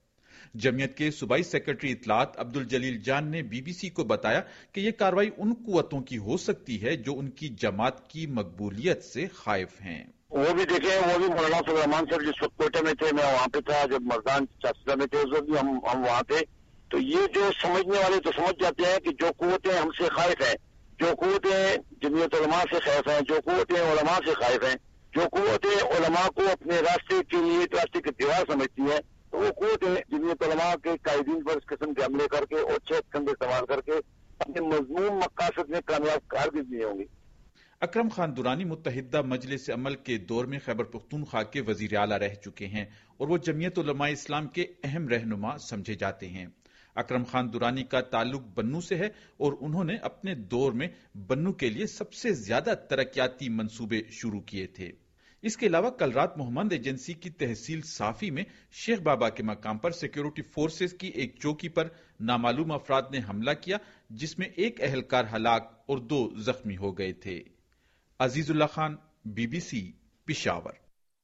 جمعیت کے صوبائی سیکرٹری اطلاعات عبد الجلیل جان نے بی بی سی کو بتایا کہ یہ کارروائی ان قوتوں کی ہو سکتی ہے جو ان کی جماعت کی مقبولیت سے خائف ہیں۔ وہ بھی دیکھیں، وہ بھی مولانا فضل الرحمان صاحب جس وقت کوئٹہ میں تھے، میں وہاں پہ تھا، جب مردان چاچا میں تھے اس وقت بھی ہم ہم وہاں تھے۔ تو یہ جو سمجھنے والے تو سمجھ جاتے ہیں کہ جو قوتیں ہم سے خائف ہیں، جو قوتیں جمعیت علماء سے خائف ہیں، جو قوتیں علماء سے خائف ہیں، جو قوتیں علماء کو اپنے راستے کے لیے راستے کی دیوار سمجھتی ہیں، تو وہ قوتیں جمعیت علماء کے قائدین پر اس قسم کے حملے کر کے اور چھت کندھے استعمال کر کے اپنے مضمون مقاصد میں کامیاب کارگردی نہیں ہوں گی۔ اکرم خان درانی متحدہ مجلس عمل کے دور میں خیبر پختونخوا کے وزیر اعلیٰ رہ چکے ہیں اور وہ جمعیت علماء اسلام کے اہم رہنما سمجھے جاتے ہیں۔ اکرم خان درانی کا تعلق بنو سے ہے اور انہوں نے اپنے دور میں بنو کے لیے سب سے زیادہ ترقیاتی منصوبے شروع کیے تھے۔ اس کے علاوہ کل رات محمد ایجنسی کی تحصیل صافی میں شیخ بابا کے مقام پر سیکیورٹی فورسز کی ایک چوکی پر نامعلوم افراد نے حملہ کیا، جس میں ایک اہلکار ہلاک اور دو زخمی ہو گئے تھے۔ Azizullah Khan, B B C, Peshawar.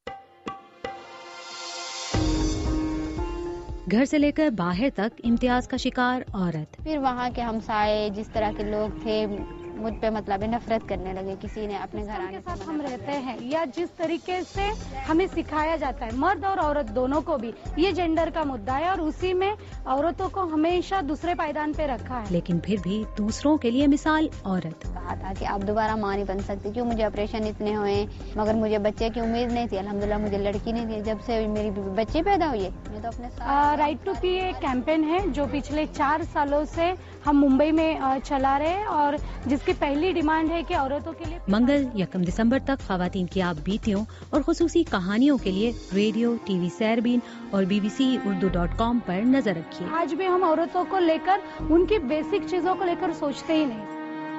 گھر سے لے کر باہر تک امتیاز کا شکار عورت۔ پھر وہاں کے ہمسائے جس طرح کے لوگ تھے مجھ پہ مطلب نفرت کرنے لگے، کسی نے اپنے گھر آنے کے ساتھ ہم رہتے ہیں یا جس طریقے سے ہمیں سکھایا جاتا ہے، مرد اور عورت دونوں کو بھی، یہ جینڈر کا مدعا ہے اور اسی میں عورتوں کو ہمیشہ دوسرے پائیدان پہ رکھا ہے۔ لیکن پھر بھی دوسروں کے لیے مثال عورت۔ کہا تھا کہ آپ دوبارہ ماں نہیں بن سکتی، کیوں مجھے آپریشن اتنے ہوئے، مگر مجھے بچے کی امید نہیں تھی، الحمدللہ مجھے لڑکی نہیں تھی، جب سے میری بچی پیدا ہوئی ہے میں تو اپنے رائٹ ٹو پی ایک کیمپین ہے جو پچھلے چار سالوں سے ہم ممبئی میں چلا رہے ہیں اور جس کی پہلی ڈیمانڈ ہے کہ عورتوں کے لیے منگل یکم دسمبر تک خواتین کی آپ بیتیوں اور خصوصی کہانیوں کے لیے ریڈیو، ٹی وی سیربین اور B B C Urdu dot com پر نظر رکھیے۔ آج بھی ہم عورتوں کو لے کر ان کی بیسک چیزوں کو لے کر سوچتے ہی نہیں۔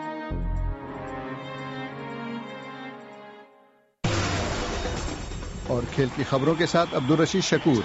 اور کھیل کی خبروں کے ساتھ عبدالرشید شکور۔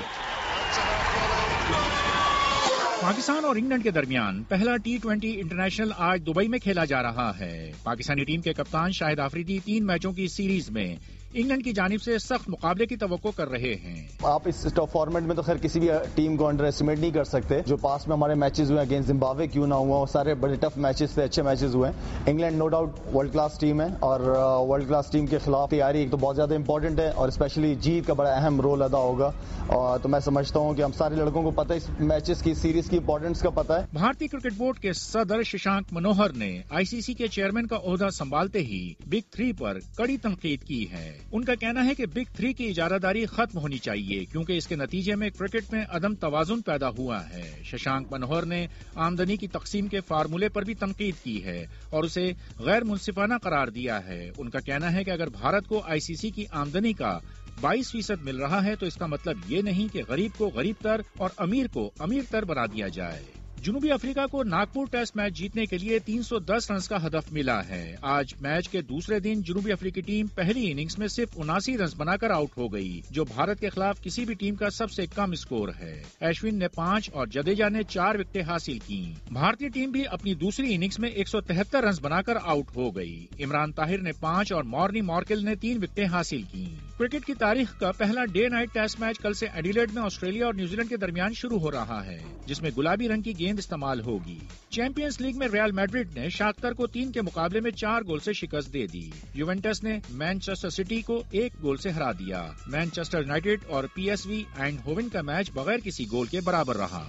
پاکستان اور انگلینڈ کے درمیان پہلا ٹی ٹوینٹی انٹرنیشنل آج دبئی میں کھیلا جا رہا ہے۔ پاکستانی ٹیم کے کپتان شاہد آفریدی تین میچوں کی سیریز میں انگلینڈ کی جانب سے سخت مقابلے کی توقع کر رہے ہیں۔ آپ اس ٹاپ فارمیٹ میں تو خیر کسی بھی ٹیم کو انڈر ایسٹیمیٹ نہیں کر سکتے۔ جو پاس میں ہمارے میچز ہوئے اگینسٹ زمبابوے کیوں نہ ہوا، سارے بڑے ٹف میچز تھے، اچھے میچز ہوئے۔ England no doubt world class team ہے اور ورلڈ کلاس ٹیم کے خلاف تیاری ایک تو بہت زیادہ امپورٹنٹ ہے اور اسپیشلی جیت کا بڑا اہم رول ادا ہوگا۔ اور تو میں سمجھتا ہوں کہ ہم سارے لڑکوں کو پتہ ہے اس میچز کی سیریز کی امپورٹنس کا پتہ ہے۔ بھارتی کرکٹ بورڈ کے صدر ششانک منوہر نے آئی سی سی کے چیئرمین کا عہدہ سنبھالتے ہی بگ تھری پر کڑی تنقید کی ہے۔ ان کا کہنا ہے کہ بگ تھری کی اجارہ داری ختم ہونی چاہیے کیونکہ اس کے نتیجے میں کرکٹ میں عدم توازن پیدا ہوا ہے۔ ششانک منوہر نے آمدنی کی تقسیم کے فارمولے پر بھی تنقید کی ہے اور اسے غیر منصفانہ قرار دیا ہے۔ ان کا کہنا ہے کہ اگر بھارت کو آئی سی سی کی آمدنی کا بائیس فیصد مل رہا ہے تو اس کا مطلب یہ نہیں کہ غریب کو غریب تر اور امیر کو امیر تر بنا دیا جائے۔ جنوبی افریقہ کو ناگپور ٹیسٹ میچ جیتنے کے لیے تین سو دس رنز کا ہدف ملا ہے۔ آج میچ کے دوسرے دن جنوبی افریقی ٹیم پہلی اننگز میں صرف اناسی رنز بنا کر آؤٹ ہو گئی، جو بھارت کے خلاف کسی بھی ٹیم کا سب سے کم اسکور ہے۔ ایشون نے پانچ اور جڈیجا نے چار وکٹیں حاصل کی۔ بھارتی ٹیم بھی اپنی دوسری اننگز میں ایک سو تہتر رنز بنا کر آؤٹ ہو گئی۔ عمران طاہر نے پانچ اور مورنی مارکل نے تین وکٹیں حاصل کی۔ کرکٹ کی تاریخ کا پہلا ڈے نائٹ ٹیسٹ میچ کل سے ایڈیلیڈ میں آسٹریلیا اور نیوزی لینڈ کے درمیان شروع ہو رہا ہے، جس میں گلابی رنگ کی گیند استعمال ہوگی۔ چیمپئنز لیگ میں ریال میڈرڈ نے شاختر کو تین کے مقابلے میں چار گول سے شکست دے دی۔ یوونٹس نے مانچسٹر سٹی کو ایک گول سے ہرا دیا۔ مانچسٹر یونائیٹڈ اور پی ایس وی اینڈ ہوون کا میچ بغیر کسی گول کے برابر رہا۔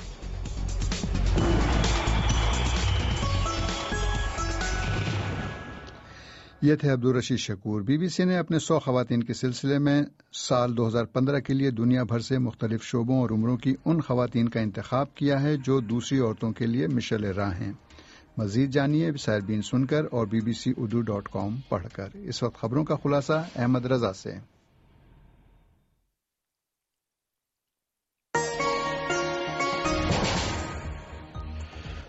یہ تھے Abdul Rashid Shakoor. B B C نے اپنے سو خواتین کے سلسلے میں سال دو ہزار پندرہ کے لیے دنیا بھر سے مختلف شعبوں اور عمروں کی ان خواتین کا انتخاب کیا ہے جو دوسری عورتوں کے لیے مشعل راہ ہیں۔ مزید جانیے سیربین سن کر اور B B C Urdu dot com پڑھ کر۔ اس وقت خبروں کا خلاصہ احمد رضا سے۔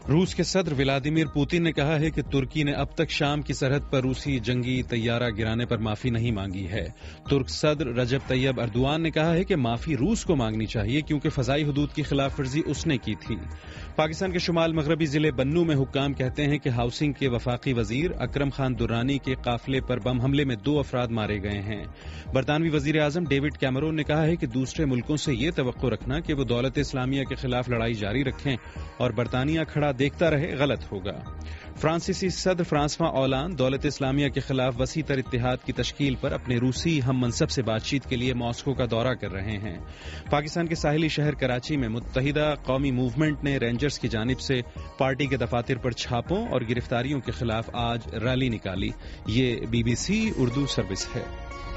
रूस के सदर व्लादिमीर पुतिन ने कहा है कि तुर्की ने अब तक शाम की सरहद पर रूसी जंगी तैयारा गिराने पर माफी नहीं मांगी है। तुर्क सदर रजब तैयब अर्दुआन ने कहा है कि माफी रूस को मांगनी चाहिए क्योंकि फजाई हुदूद की खिलाफ वर्जी उसने की थी। पाकिस्तान के शुमाल मगरबी जिले बन्नू में हुक्काम कहते हैं कि हाउसिंग के वफाकी वजीर अकरम खान दुर्रानी के काफिले पर बम हमले में दो अफराद मारे गए हैं। बरतानवी वजीर आजम डेविड कैमरून ने कहा है कि दूसरे मुल्कों से ये तवक्को रखना कि वो दौलत इस्लामिया के खिलाफ लड़ाई जारी रखें और बरतानिया खड़ा देखता रहे गलत होगा। फ्रांसीसी सदर फ्रांसवा ओलांद दौलत इस्लामिया के खिलाफ वसी तर इत्तेहाद की तश्कील पर अपने रूसी हम मनसब से बातचीत के लिए मॉस्को का दौरा कर रहे हैं। पाकिस्तान के साहिली शहर कराची में मुत्तहिदा कौमी मूवमेंट ने रेंजर्स की जानिब से पार्टी के दफातर पर छापों और गिरफ्तारियों के खिलाफ आज रैली निकाली। ये बीबीसी उर्दू सर्विस है।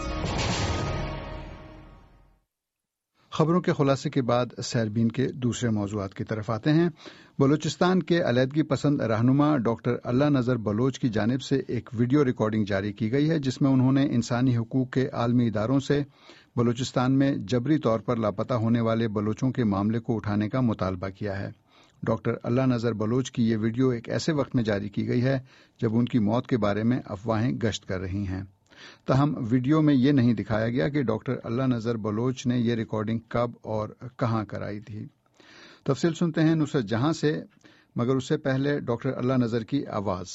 खबरों के खुलासे के बाद सैरबीन के दूसरे मौज़ूआत की तरफ आते हैं। बलूचिस्तान के अलहदगी पसंद रहनुमा डॉक्टर अल्लाह नज़र बलोच की जानिब से एक वीडियो रिकॉर्डिंग जारी की गई है जिसमें उन्होंने इंसानी हुकूक के आलमी इदारों से बलूचिस्तान में जबरी तौर पर लापता होने वाले बलोचों के मामले को उठाने का मुतालबा किया है। डॉक्टर अल्लाह नज़र बलोच की ये वीडियो एक ऐसे वक्त में जारी की गई है जब उनकी मौत के बारे में अफवाहें गश्त कर रही हैं। तहम वीडियो में ये नहीं दिखाया गया कि डॉक्टर अल्लाह नज़र बलोच ने ये रिकॉर्डिंग कब और कहां कराई थी। तफसील सुनते हैं नुसरत जहां से, मगर उससे पहले डॉक्टर अल्लाह नज़र की आवाज।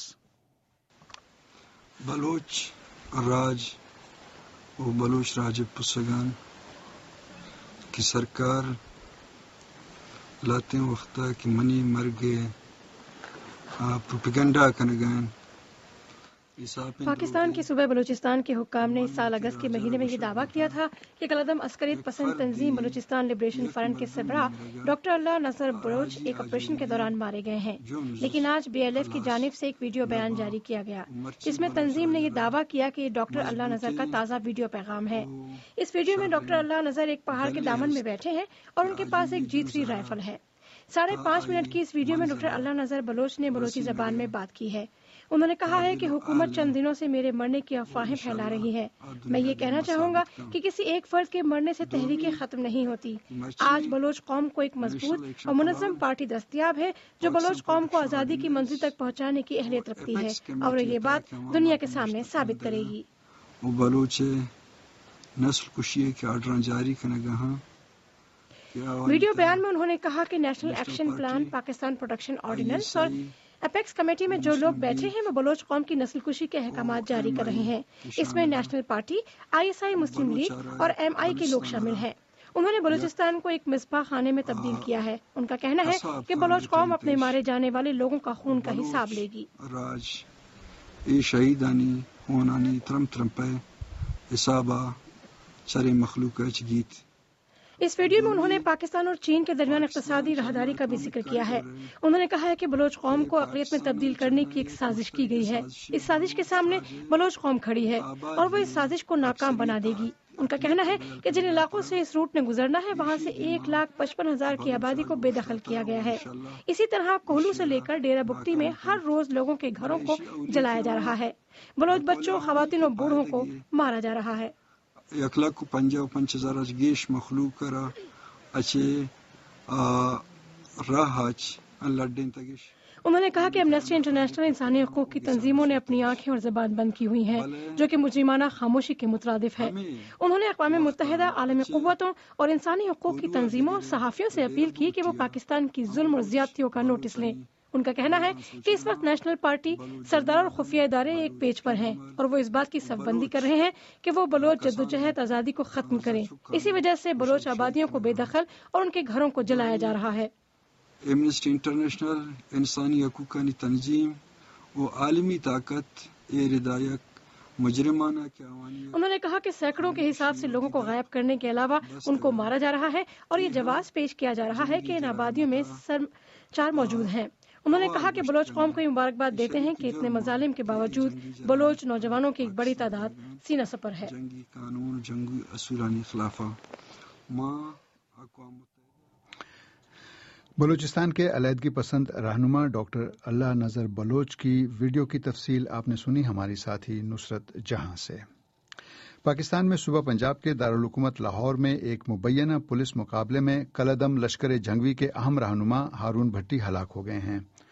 बलोच राज और बलोच राज पुसगान की सरकार लाते वक्त कि मनी मर गए प्रोपेगेंडा कनगान। पाकिस्तान के सूबे बलूचिस्तान के हुक्काम ने इस साल अगस्त के महीने में ये दावा किया था कि कलदम अस्करी पसंद तंजीम बलूचिस्तान लिबरेशन फ्रंट के सरबराह डॉक्टर अल्लाह नज़र बलोच एक ऑपरेशन के दौरान मारे गए हैं। लेकिन आज बी एल एफ की जानिब से एक वीडियो बयान जारी किया गया जिसमें तंजीम ने ये दावा किया कि डॉक्टर अल्लाह नज़र का ताज़ा वीडियो पैगाम है। इस वीडियो में डॉक्टर अल्लाह नज़र एक पहाड़ के दामन में बैठे हैं और उनके पास एक जी थ्री राइफल है। साढ़े पाँच मिनट की इस वीडियो में डॉक्टर अल्लाह नज़र बलोच ने बलोची जबान में बात की है। उन्होंने कहा है कि हुकूमत चंद दिनों से मेरे मरने की अफवाहें फैला रही है। मैं ये कहना चाहूंगा कि किसी एक फर्द के मरने से तहरीकें खत्म नहीं होती। आज बलोच कौम को एक मजबूत और मुनज़्ज़म पार्टी दस्तयाब है जो बलोच कौम को आज़ादी की मंजिल तक पहुंचाने की अहलियत रखती है और ये बात दुनिया के सामने साबित करेगी। वीडियो बयान में उन्होंने कहा कि national action plan, Pakistan protection ordinance और अपेक्स कमेटी में जो लोग बैठे हैं वो बलोच कौम की नस्लकुशी के अहकाम जारी कर रहे हैं। इसमें National Party, I S I, Muslim League और एम आई के लोग शामिल हैं। उन्होंने बलूचिस्तान को एक मिसबाह खाने में तब्दील किया है। उनका कहना है कि बलोच कौम अपने मारे जाने वाले लोगों का खून का हिसाब लेगी। इस वीडियो में उन्होंने पाकिस्तान और चीन के दरमियान इक़्तिसादी राहदारी का भी जिक्र किया है। उन्होंने कहा है कि बलोच कौम को अक़लियत में तब्दील करने की एक साजिश की गई है। इस साजिश के सामने बलोच कौम खड़ी है और वो इस साजिश को नाकाम बना देगी। उनका कहना है कि जिन इलाकों से इस रूट ने गुजरना है वहाँ से एक लाख पचपन हजार की आबादी को बेदखल किया गया है। इसी तरह कोहलू से लेकर डेरा बुगटी में हर रोज लोगों के घरों को जलाया जा रहा है। बलोच बच्चों, खवातीन और बूढ़ों को मारा जा रहा है। एक लाख पंजा पंच हजार गेश मखलूक करा अच्छे राहज लड्डें तगिश। उन्होंने कहा कि एमनेस्टी इंटरनेशनल इंसानी हकूक की तंजीमों ने अपनी आंखें और जबान बंद की हुई हैं जो कि मुजरिमाना खामोशी के मुतरादिफ है। उन्होंने अक़वाम मुत्तहिदा, आलमी क़ुव्वतों और इंसानी हकूक की तंजीमों और सहाफ़ियों से अपील की कि वो पाकिस्तान की जुल्म और ज़्यादतियों का नोटिस लें। उनका कहना है कि इस वक्त नेशनल पार्टी, सरदार और खुफिया इदारे एक पेज पर हैं और वो इस बात की सफबंदी कर रहे हैं कि वो बलोच जद्दोजहद आज़ादी को खत्म करें। इसी वजह से बलोच आबादियों को बेदखल और उनके घरों को जलाया जा रहा है। एमनेस्टी इंटरनेशनल इंसानी हकूक़ानी तंजीम और आलमी ताकत ए रिदायत मुजरिमाना क्या। उन्होंने कहा कि सैकड़ों के हिसाब से लोगों को गायब करने के अलावा उनको मारा जा रहा है और ये जवाब पेश किया जा रहा है कि इन आबादियों में सरचार मौजूद हैं। उन्होंने कहा कि बलोच कौम को मुबारकबाद देते हैं कि इतने मजालिम के बावजूद बलोच नौजवानों की एक बड़ी तादाद सीना सपर है। बलूचिस्तान के अलहदगी पसंद रहनुमा डॉक्टर अल्लाह नज़र बलोच की वीडियो की तफसील आपने सुनी हमारी साथी नुसरत जहां से। पाकिस्तान में सूबा पंजाब के दारुल हुकूमत लाहौर में एक मुबैना पुलिस मुकाबले में कलदम लश्कर जंगवी के अहम रहनुमा हारून भट्टी हलाक हो गए हैं।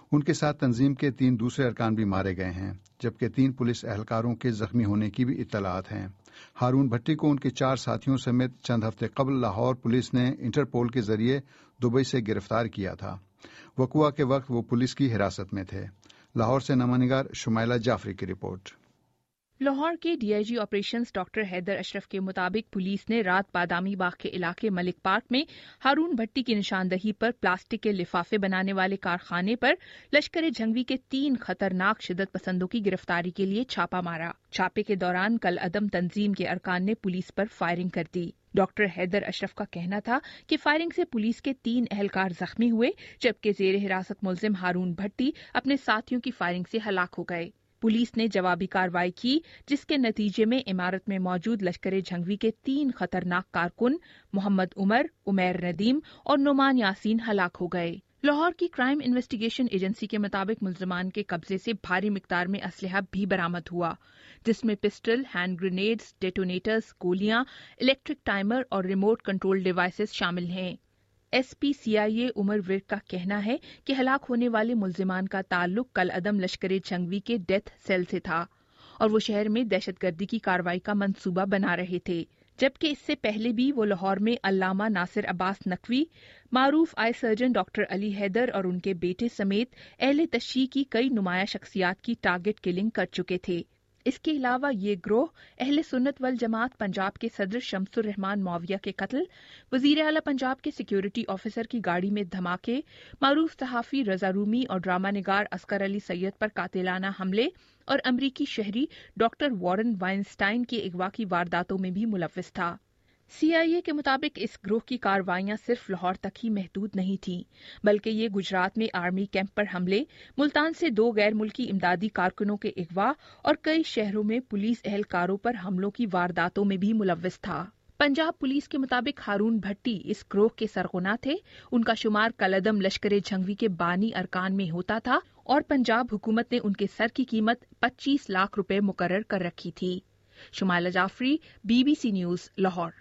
ان کے ساتھ تنظیم کے تین دوسرے ارکان بھی مارے گئے ہیں، جبکہ تین پولیس اہلکاروں کے زخمی ہونے کی بھی اطلاعات ہیں۔ ہارون بھٹی کو ان کے چار ساتھیوں سمیت چند ہفتے قبل لاہور پولیس نے انٹرپول کے ذریعے دبئی سے گرفتار کیا تھا۔ وقوع کے وقت وہ پولیس کی حراست میں تھے۔ لاہور سے نامہ نگار شمائلہ جعفری کی رپورٹ۔ لاہور کے D I G operations doctor Haider Ashraf کے مطابق پولیس نے رات بادامی باغ کے علاقے ملک پارک میں ہارون بھٹی کی نشاندہی پر پلاسٹک کے لفافے بنانے والے کارخانے پر لشکر جھنگوی کے تین خطرناک شدت پسندوں کی گرفتاری کے لیے چھاپہ مارا۔ چھاپے کے دوران کل عدم تنظیم کے ارکان نے پولیس پر فائرنگ کر دی۔ ڈاکٹر حیدر اشرف کا کہنا تھا کہ فائرنگ سے پولیس کے تین اہلکار زخمی ہوئے، جبکہ زیر حراست ملزم ہارون بھٹی اپنے ساتھیوں کی فائرنگ سے ہلاک ہو گئے۔ پولیس نے جوابی کارروائی کی، جس کے نتیجے میں عمارت میں موجود لشکر جھنگوی کے تین خطرناک کارکن محمد عمر، عمیر ندیم اور نعمان یاسین ہلاک ہو گئے۔ لاہور کی کرائم انویسٹیگیشن ایجنسی کے مطابق ملزمان کے قبضے سے بھاری مقدار میں اسلحہ بھی برآمد ہوا، جس میں پسٹل، ہینڈ گرینیڈز، ڈیٹونیٹرز، گولیاں، الیکٹرک ٹائمر اور ریموٹ کنٹرول ڈیوائسز شامل ہیں۔ ایس پی سی آئی اے عمر ورک کا کہنا ہے کہ ہلاک ہونے والے ملزمان کا تعلق کل عدم لشکر جھنگوی کے ڈیتھ سیل سے تھا اور وہ شہر میں دہشت گردی کی کارروائی کا منصوبہ بنا رہے تھے، جبکہ اس سے پہلے بھی وہ لاہور میں علامہ ناصر عباس نقوی، معروف eye surgeon doctor Ali Haider اور ان کے بیٹے سمیت اہل تشیع کی کئی نمایاں شخصیات کی ٹارگٹ کلنگ کر چکے تھے۔ اس کے علاوہ یہ گروہ اہل سنت والجماعت پنجاب کے صدر شمس الرحمان معاویہ کے قتل، وزیر اعلی پنجاب کے سیکیورٹی آفیسر کی گاڑی میں دھماکے، معروف صحافی رضا رومی اور ڈرامہ نگار اصغر علی سید پر قاتلانہ حملے اور امریکی شہری ڈاکٹر وارن وائنسٹائن کے اغوا کی وارداتوں میں بھی ملوث تھا۔ سی آئی اے کے مطابق اس گروہ کی کارروائیاں صرف لاہور تک ہی محدود نہیں تھیں، بلکہ یہ گجرات میں آرمی کیمپ پر حملے، ملتان سے دو غیر ملکی امدادی کارکنوں کے اغوا اور کئی شہروں میں پولیس اہلکاروں پر حملوں کی وارداتوں میں بھی ملوث تھا۔ پنجاب پولیس کے مطابق ہارون بھٹی اس گروہ کے سرغنہ تھے۔ ان کا شمار کالعدم لشکر جھنگوی کے بانی ارکان میں ہوتا تھا اور پنجاب حکومت نے ان کے سر کی قیمت پچیس لاکھ روپے مقرر کر رکھی تھی۔ Shumaila Jafri, B B C news, Lahore.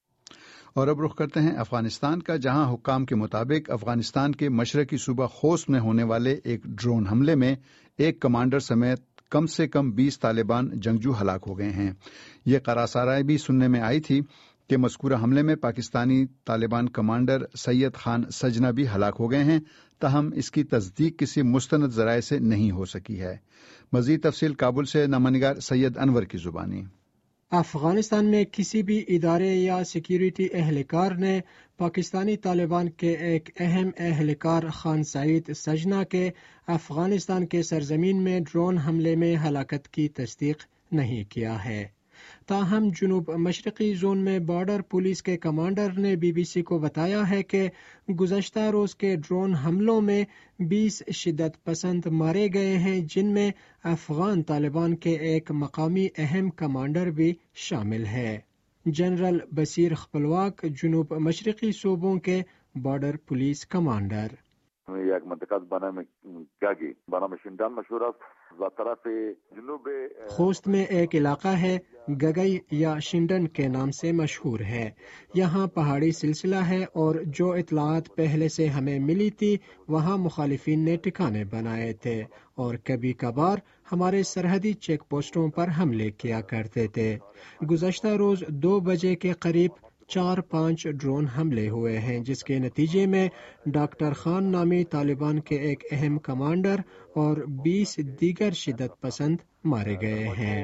اور اب رخ کرتے ہیں افغانستان کا، جہاں حکام کے مطابق افغانستان کے مشرقی صوبہ خوست میں ہونے والے ایک ڈرون حملے میں ایک کمانڈر سمیت کم سے کم بیس طالبان جنگجو ہلاک ہو گئے ہیں۔ یہ قرارسرائی بھی سننے میں آئی تھی کہ مذکورہ حملے میں پاکستانی طالبان کمانڈر سید خان سجنا بھی ہلاک ہو گئے ہیں، تاہم اس کی تصدیق کسی مستند ذرائع سے نہیں ہو سکی ہے۔ مزید تفصیل کابل سے نامہ نگار سید انور کی زبانی۔ افغانستان میں کسی بھی ادارے یا سیکیورٹی اہلکار نے پاکستانی طالبان کے ایک اہم اہلکار خان سعید سجنا کے افغانستان کے سرزمین میں ڈرون حملے میں ہلاکت کی تصدیق نہیں کیا ہے۔ تاہم جنوب مشرقی زون میں بارڈر پولیس کے کمانڈر نے بی بی سی کو بتایا ہے کہ گزشتہ روز کے ڈرون حملوں میں بیس شدت پسند مارے گئے ہیں، جن میں افغان طالبان کے ایک مقامی اہم کمانڈر بھی شامل ہے۔ جنرل بصیر خپلواک، جنوب مشرقی صوبوں کے بارڈر پولیس کمانڈر۔ یک منطقه بنا گاگی بنا مشندان مشهور است و طرف جنوب خوست میں ایک علاقہ ہے گگئی یا شنڈن کے نام سے مشہور ہے۔ یہاں پہاڑی سلسلہ ہے اور جو اطلاعات پہلے سے ہمیں ملی تھی وہاں مخالفین نے ٹھکانے بنائے تھے اور کبھی کبھار ہمارے سرحدی چیک پوسٹوں پر حملے کیا کرتے تھے۔ گزشتہ روز دو بجے کے قریب چار پانچ ڈرون حملے ہوئے ہیں، جس کے نتیجے میں ڈاکٹر خان نامی طالبان کے ایک اہم کمانڈر اور بیس دیگر شدت پسند مارے گئے ہیں۔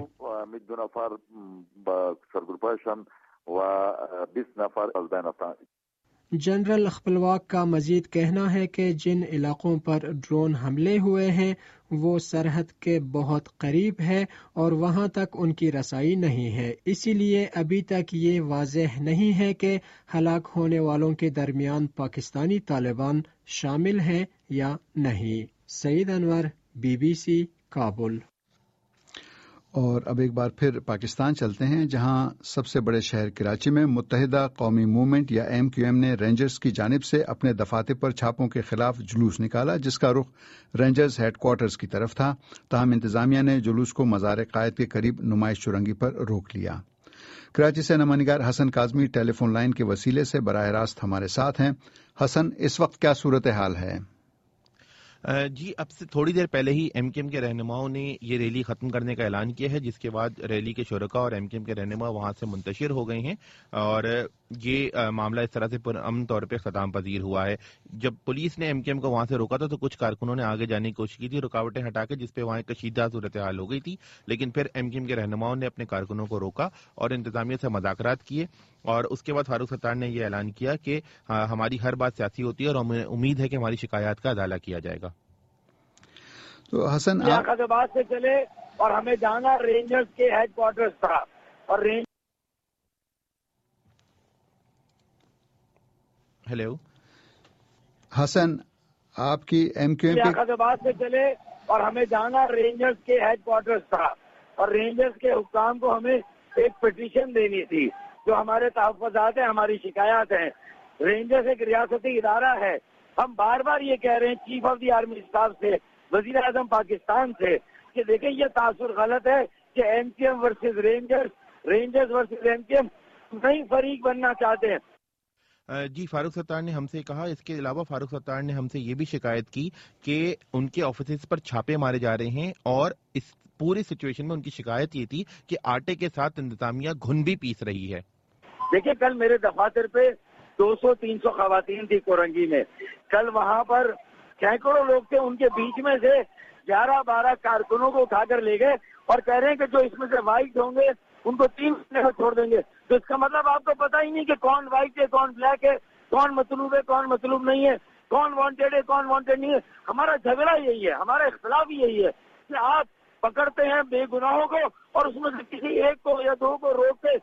جنرل خپلواک کا مزید کہنا ہے کہ جن علاقوں پر ڈرون حملے ہوئے ہیں وہ سرحد کے بہت قریب ہے اور وہاں تک ان کی رسائی نہیں ہے، اسی لیے ابھی تک یہ واضح نہیں ہے کہ ہلاک ہونے والوں کے درمیان پاکستانی طالبان شامل ہیں یا نہیں۔ Saeed Anwar, B B C, Kabul. اور اب ایک بار پھر پاکستان چلتے ہیں، جہاں سب سے بڑے شہر کراچی میں متحدہ قومی موومنٹ یا ایم کیو ایم نے رینجرز کی جانب سے اپنے دفاتر پر چھاپوں کے خلاف جلوس نکالا، جس کا رخ رینجرز ہیڈ کوارٹرز کی طرف تھا، تاہم انتظامیہ نے جلوس کو مزار قائد کے قریب نمائش چرنگی پر روک لیا۔ کراچی سے نامہ نگار Hasan Kazmi telephone line کے وسیلے سے براہ راست ہمارے ساتھ ہیں۔ حسن، اس وقت کیا صورتحال ہے؟ جی اب سے تھوڑی دیر پہلے ہی ایم کیو ایم کے رہنماؤں نے یہ ریلی ختم کرنے کا اعلان کیا ہے، جس کے بعد ریلی کے شرکاء اور ایم کیو ایم کے رہنما وہاں سے منتشر ہو گئے ہیں اور یہ معاملہ اس طرح سے پرامن طور پہ ختم پذیر ہوا ہے۔ جب پولیس نے ایم کیو ایم کو وہاں سے روکا تھا تو کچھ کارکنوں نے آگے جانے کی کوشش کی تھی، رکاوٹیں ہٹا کے، جس پہ وہاں کشیدہ صورتحال ہو گئی تھی، لیکن پھر ایم کیو ایم کے رہنماؤں نے اپنے کارکنوں کو روکا اور انتظامیہ سے مذاکرات کیے اور اس کے بعد فاروق ستار نے یہ اعلان کیا کہ ہماری ہر بات سیاسی ہوتی ہے اور ہمیں امید ہے کہ ہماری شکایات کا ازالہ کیا جائے گا۔ تو حسن آباد سے چلے اور ہمیں جانا رینجرز کے ہیڈ کوارٹرز تھا اور رینج ہیلو حسن آپ کی ایم کیو ایم آباد سے چلے اور ہمیں جانا رینجرز کے ہیڈ کوارٹرز تھا اور رینجرز کے حکام کو ہمیں ایک پٹیشن دینی تھی جو ہمارے تحفظات ہیں، ہماری شکایات ہیں۔ رینجرز ایک ریاستی ادارہ ہے، ہم بار بار یہ کہہ رہے ہیں chief of the army staff سے، وزیر اعظم پاکستان سے، کہ دیکھیں یہ تاثر غلط ہے کہ M Q M versus Rangers Rangers versus M Q M نہیں فریق بننا چاہتے ہیں۔ جی فاروق ستار نے ہم سے کہا، اس کے علاوہ فاروق ستار نے ہم سے یہ بھی شکایت کی کہ ان کے آفیسز پر چھاپے مارے جا رہے ہیں اور اس پوری سچویشن میں ان کی شکایت یہ تھی کہ آٹے کے ساتھ انتظامیہ گھن بھی پیس رہی ہے۔ دیکھیں کل میرے دفاتر پہ دو سو تین سو خواتین تھی کورنگی میں، کل وہاں پر سینکڑوں لوگ تھے، ان کے بیچ میں سے گیارہ بارہ کارکنوں کو اٹھا کر لے گئے اور کہہ رہے ہیں کہ جو اس میں سے وائٹ ہوں گے ان کو تین مہینے میں چھوڑ دیں گے۔ تو اس کا مطلب آپ کو پتہ ہی نہیں کہ کون وائٹ ہے، کون بلیک ہے، کون مطلوب ہے، کون مطلوب نہیں ہے، کون وانٹیڈ ہے، کون وانٹیڈ نہیں ہے۔ ہمارا جھگڑا یہی ہے، ہمارا اختلاف یہی ہے کہ آپ پکڑتے ہیں بے گناہوں کو اور اس میں سے کسی ایک کو یا دو کو روک کے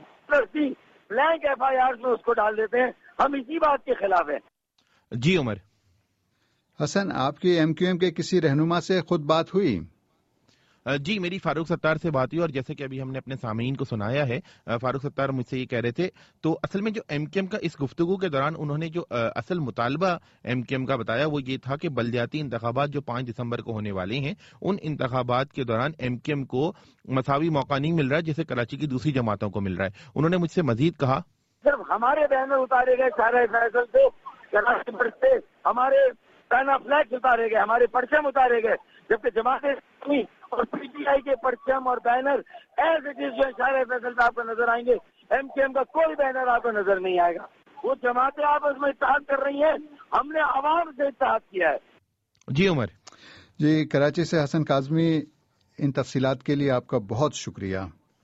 بلینک ایف آئی آر میں اس کو ڈال دیتے ہیں۔ ہم اسی بات کے خلاف ہیں۔ جی عمر حسن، آپ کی ایم کیو ایم کے کسی رہنما سے خود بات ہوئی؟ جی میری فاروق ستار سے بات ہوئی اور جیسے کہ ابھی ہم نے اپنے سامعین کو سنایا ہے، فاروق ستار مجھ سے یہ کہہ رہے تھے، تو اصل میں جو ایم کیو ایم کا اس گفتگو کے دوران انہوں نے جو اصل مطالبہ ایم کیو ایم کا بتایا وہ یہ تھا کہ بلدیاتی انتخابات جو پانچ دسمبر کو ہونے والے ہیں ان انتخابات کے دوران ایم کیو ایم کو مساوی موقع نہیں مل رہا ہے جیسے کراچی کی دوسری جماعتوں کو مل رہا ہے۔ انہوں نے مجھ سے مزید کہا، صرف ہمارے بینر اتارے گئے شارع فیصل سے، کراچی پر سے ہمارے پینا فلیکس اتارے گئے، ہمارے پرچم اتارے گئے، جبکہ جماعت اسلامی اور پی ٹی آئی کے پرچم اور بینر ایز اٹ از جو شارع فیصل پہ آپ کو نظر آئیں گے، ایم کیو ایم کا کوئی بینر آپ کو نظر نہیں آئے گا۔ وہ جماعتیں آپس میں اتحاد کر رہی ہیں، ہم نے عوام سے اتحاد کیا ہے۔ جی عمر جی کراچی سے حسن کاظمی، ان تفصیلات کے لیے آپ کا بہت شکریہ۔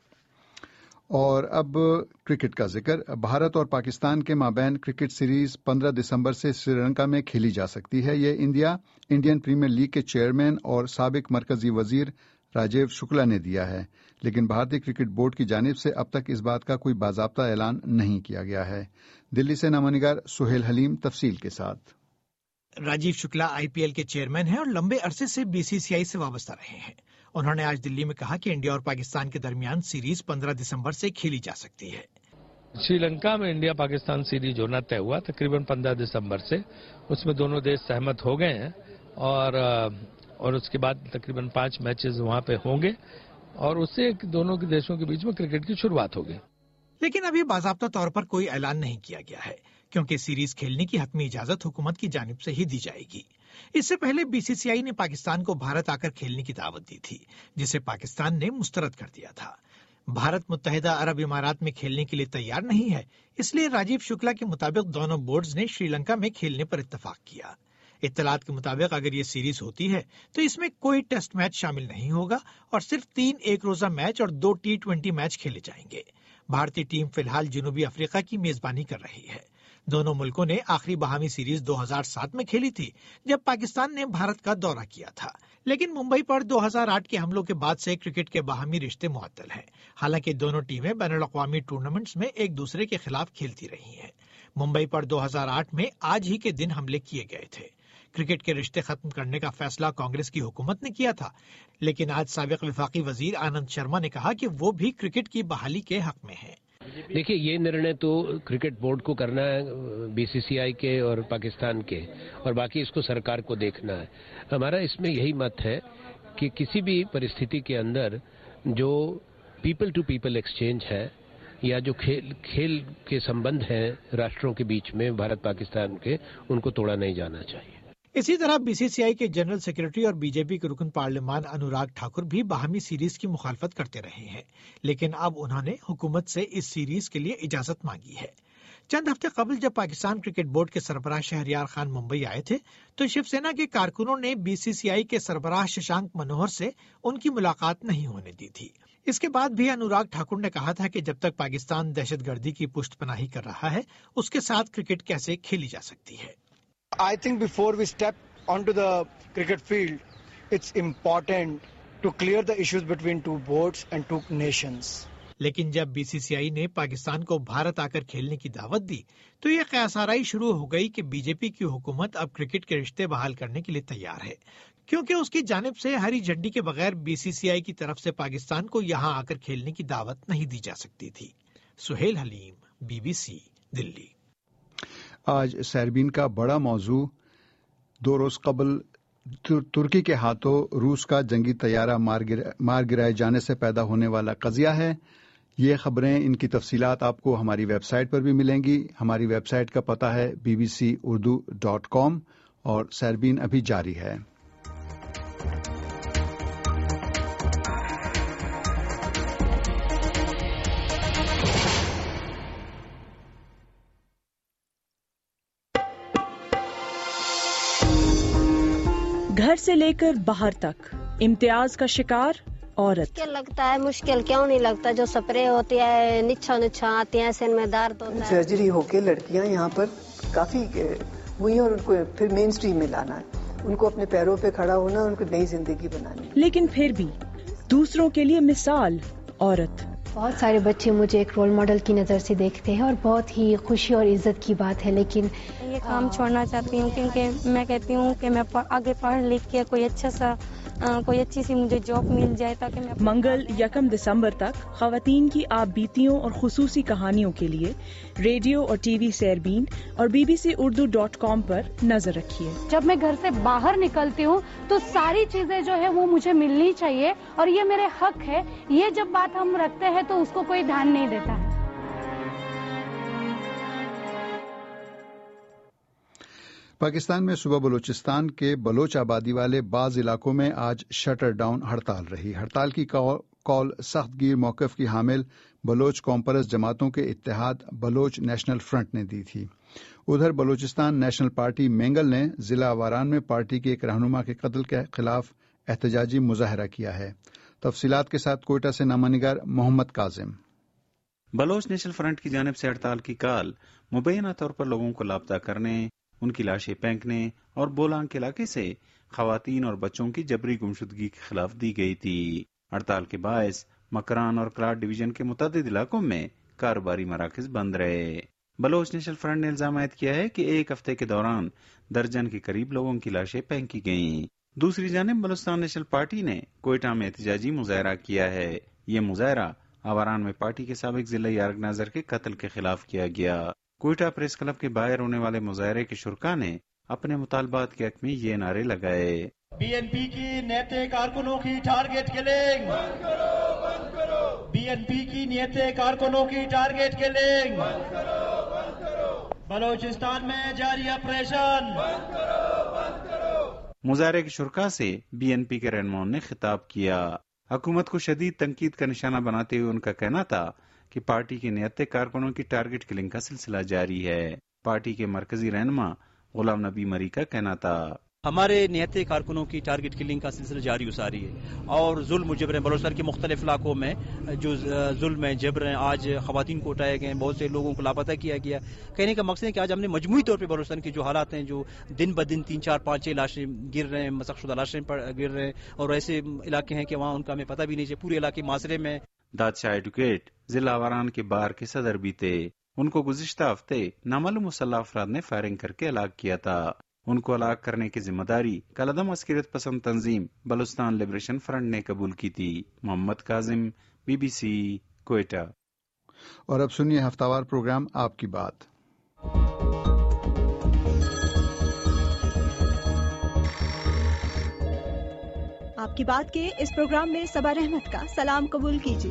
اور اب کرکٹ کا ذکر۔ بھارت اور پاکستان کے مابین کرکٹ سیریز پندرہ دسمبر سے سری لنکا میں کھیلی جا سکتی ہے۔ یہ انڈیا انڈین پریمیئر لیگ کے چیئرمین اور سابق مرکزی وزیر راجیو شکلا نے دیا ہے، لیکن بھارتی کرکٹ بورڈ کی جانب سے اب تک اس بات کا کوئی باضابطہ اعلان نہیں کیا گیا ہے۔ دلی سے نامہ نگار سہیل حلیم تفصیل کے ساتھ۔ Rajiv Shukla I P L کے چیئرمین ہیں اور لمبے عرصے سے بی سی سی آئی سے وابستہ رہے ہیں۔ انہوں نے آج دلی میں کہا کہ انڈیا اور پاکستان کے درمیان سیریز پندرہ دسمبر سے کھیلی جا سکتی ہے۔ سری لنکا میں انڈیا پاکستان سیریز ہونا طے ہوا تقریباً پندرہ دسمبر سے، اس میں دونوں دیش سہمت ہو گئے ہیں اور اور اس کے بعد تقریباً پانچ میچز وہاں پہ ہوں گے اور اس سے دونوں کے دیشوں کے بیچ میں کرکٹ کی شروعات ہوگی۔ لیکن ابھی باضابطہ طور پر کوئی اعلان نہیں کیا گیا ہے کیونکہ سیریز کھیلنے کی حتمی اجازت حکومت کی جانب سے ہی دی جائے گی۔ اس سے پہلے بی سی سی آئی نے پاکستان کو بھارت آ کر کھیلنے کی دعوت دی تھی، جسے پاکستان نے مسترد کر دیا تھا۔ بھارت متحدہ عرب امارات میں کھیلنے کے لیے تیار نہیں ہے، اس لیے راجیو شکلا کے مطابق دونوں بورڈز نے شری لنکا میں کھیلنے پر اتفاق کیا۔ اطلاعات کے مطابق اگر یہ سیریز ہوتی ہے تو اس میں کوئی ٹیسٹ میچ شامل نہیں ہوگا اور صرف تین ایک روزہ میچ اور دو ٹی ٹوینٹی میچ کھیلے جائیں گے۔ بھارتی ٹیم فی الحال جنوبی افریقہ کی میزبانی کر رہی ہے۔ دونوں ملکوں نے آخری باہمی سیریز دو ہزار سات میں کھیلی تھی جب پاکستان نے بھارت کا دورہ کیا تھا، لیکن ممبئی پر دو ہزار آٹھ کے حملوں کے بعد سے کرکٹ کے باہمی رشتے معطل ہیں۔ حالانکہ دونوں ٹیمیں بین الاقوامی ٹورنامنٹس میں ایک دوسرے کے خلاف کھیلتی رہی ہیں۔ ممبئی پر دو ہزار آٹھ میں آج ہی کے دن حملے کیے گئے تھے۔ کرکٹ کے رشتے ختم کرنے کا فیصلہ کانگریس کی حکومت نے کیا تھا، لیکن آج سابق وفاقی وزیر آنند شرما نے کہا کہ وہ بھی کرکٹ کی بحالی کے حق میں ہیں۔ دیکھیے یہ نرنے تو کرکٹ بورڈ کو کرنا ہے، بی سی سی آئی کے اور پاکستان کے، اور باقی اس کو سرکار کو دیکھنا ہے۔ ہمارا اس میں یہی مت ہے کہ کسی بھی پرستھتی کے اندر جو پیپل ٹو پیپل ایکسچینج ہے یا جو کھیل کھیل کے سمبند ہیں راشٹروں کے بیچ میں بھارت پاکستان کے، ان کو توڑا نہیں جانا چاہیے۔ इसी तरह बीसीसीआई के जनरल सेक्रेटरी और बीजेपी के रुकन पार्लियामान अनुराग ठाकुर भी बाहमी सीरीज की मुखालफत करते रहे हैं, लेकिन अब उन्होंने हुकूमत से इस सीरीज के लिए इजाजत मांगी है। चंद हफ्ते कबल जब पाकिस्तान क्रिकेट बोर्ड के सरबराह शहरयार खान मुंबई आए थे तो शिवसेना के कारकुनों ने बीसीसीआई के सरबराह शशांक मनोहर से उनकी मुलाकात नहीं होने दी थी। इसके बाद भी अनुराग ठाकुर ने कहा था कि जब तक पाकिस्तान दहशतगर्दी की पुष्टपनाही कर रहा है, उसके साथ क्रिकेट कैसे खेली जा सकती है। I think before we step onto the cricket field, it's important to clear the issues between two boards and two nations. लेकिन जब बीसीसीआई ने पाकिस्तान को भारत आकर खेलने की दावत दी तो ये क़यासाराई शुरू हो गई कि बीजेपी की हुकूमत अब क्रिकेट के रिश्ते बहाल करने के लिए तैयार है, क्योंकि उसकी जानिब से हरी झंडी के बगैर बीसीसीआई की तरफ से पाकिस्तान को यहाँ आकर खेलने की दावत नहीं दी जा सकती थी। सुहेल हलीम, बीबीसी, दिल्ली। आज सैरबीन का बड़ा मौजू दो रोज कबल तुर्की के हाथों रूस का जंगी तैयारा मार गिरा, मार गिराए जाने से पैदा होने वाला कजिया है। ये खबरें, इनकी तफसीलात आपको हमारी वेबसाइट पर भी मिलेंगी। हमारी वेबसाइट का पता है B B C Urdu dot com और सैरबीन अभी जारी है। घर से लेकर बाहर तक इम्तियाज का शिकार औरत। मुश्किल लगता है, मुश्किल क्यों नहीं लगता, जो स्प्रे होती है निच्छा निच्छा आती है, सिर में दर्द होता है। सर्जरी होके लड़कियां यहाँ पर काफी हुई और उनको फिर मेन स्ट्रीम में लाना है, उनको अपने पैरों पे खड़ा होना, उनको नई जिंदगी बनानी। लेकिन फिर भी दूसरों के लिए मिसाल औरत। बहुत सारे बच्चे मुझे एक रोल मॉडल की नज़र से देखते हैं और बहुत ही खुशी और इज्जत की बात है, लेकिन ये काम छोड़ना चाहती हूँ क्योंकि मैं कहती हूँ कि मैं आगे पढ़ लिख के कोई अच्छा सा आ, कोई अच्छी सी मुझे जॉब मिल जाए ताकि मैं। मंगल यकम दिसंबर तक खवातीन की आप बीतियों और खुसूसी कहानियों के लिए रेडियो और टीवी सैरबीन और बीबीसी उर्दू डॉट कॉम पर नजर रखिए। जब मैं घर से बाहर निकलती हूँ तो सारी चीजें जो है वो मुझे मिलनी चाहिए और ये मेरे हक है। ये जब बात हम रखते हैं तो उसको कोई ध्यान नहीं देता है। पाकिस्तान में सूबा बलूचिस्तान के बलोच आबादी वाले बाज इलाकों में आज शटर डाउन हड़ताल रही। हड़ताल की कॉल सख्त गिर मौक़िफ़ की हामिल बलोच कॉम्परस जमातों के इत्तेहाद बलोच नेशनल फ्रंट ने दी थी। उधर बलूचिस्तान नेशनल पार्टी मेंगल ने जिला आवारान में पार्टी के एक रहनुमा के कत्ल के खिलाफ एहतजाजी मुजाहरा किया है। तफसीलात के साथ कोयटा से नामानिगार मोहम्मद काजिम। बलोच नेशनल फ्रंट की जानिब से हड़ताल की काल मुबैना तौर पर लोगों को लापता करने, उनकी लाशें फेंकने और बोलांग के इलाके से खवातीन और बच्चों की जबरी गुमशुदगी के खिलाफ दी गई थी। हड़ताल के बायस मकरान और क्लाट डिवीजन के मुतअद्दिद इलाकों में कारोबारी मराकज बंद रहे। बलोच नेशनल फ्रंट ने इल्जाम आयद किया है कि एक हफ्ते के दौरान दर्जन के करीब लोगों की लाशें फेंकी गईं। दूसरी जानिब बलूचिस्तान नेशनल पार्टी ने कोयटा में एहतजाजी मुजाहरा किया है। ये मुजाहरा आवारान में पार्टी के साबिक जिला ऑर्गेनाइजर के कत्ल के खिलाफ किया गया। कोयटा प्रेस क्लब के बाहर होने वाले मुजाहरे के शुरका ने अपने मुतालबात के हक में ये नारे लगाए। बीएनपी की नेते कारकुनों की टारगेट किलिंग, बीएनपी की नेते कारकुनों की टारगेट किलिंग, बलूचिस्तान में जारी ऑपरेशन। मुजाहरे के शुरका से बीएनपी के रहनुमाओं ने खिताब किया। हुकूमत को शदीद तनकीद का निशाना बनाते हुए उनका कहना था कि पार्टी के नियत कारकुनों की टारगेट किलिंग का सिलसिला जारी है। पार्टी के मरकजी रहनुमा गुलाम नबी मरी का कहना था, हमारे नियत कारकुनों की टारगेट किलिंग का सिलसिला जारी उसारी है और जुल्म जबर बलूचिस्तान के मुख्तलिफ इलाकों में जो जुल्म है जबर है, आज खवातीन को उठाए गए, बहुत से लोगों को लापता किया गया। कहने का मकसद है कि आज हमने मजमूई तौर पर बलूचिस्तान की जो हालात हैं, जो दिन ब दिन तीन चार पाँच छह लाशें गिर रहे हैं, मसकशुदा लाशें गिर रहे हैं और ऐसे इलाके हैं कि वहाँ उनका हमें पता भी नहीं है, पूरे इलाके मासरे में। दादशाह एडवोकेट जिला आवारान के बार के सदर भी थे। उनको गुज़िश्ता हफ्ते नामालूम मुसल्लह अफराद ने फायरिंग करके हलाक किया था। उनको हलाक करने की जिम्मेदारी कलदम अस्करियत पसंद तंजीम बलूचिस्तान लिबरेशन फ्रंट ने कबूल की थी। मोहम्मद काजिम, बीबीसी, कोयटा। और अब सुनिए हफ्तावार प्रोग्राम आपकी बात। आपकी बात के इस प्रोग्राम में सबा रहमत का सलाम कबूल कीजिए।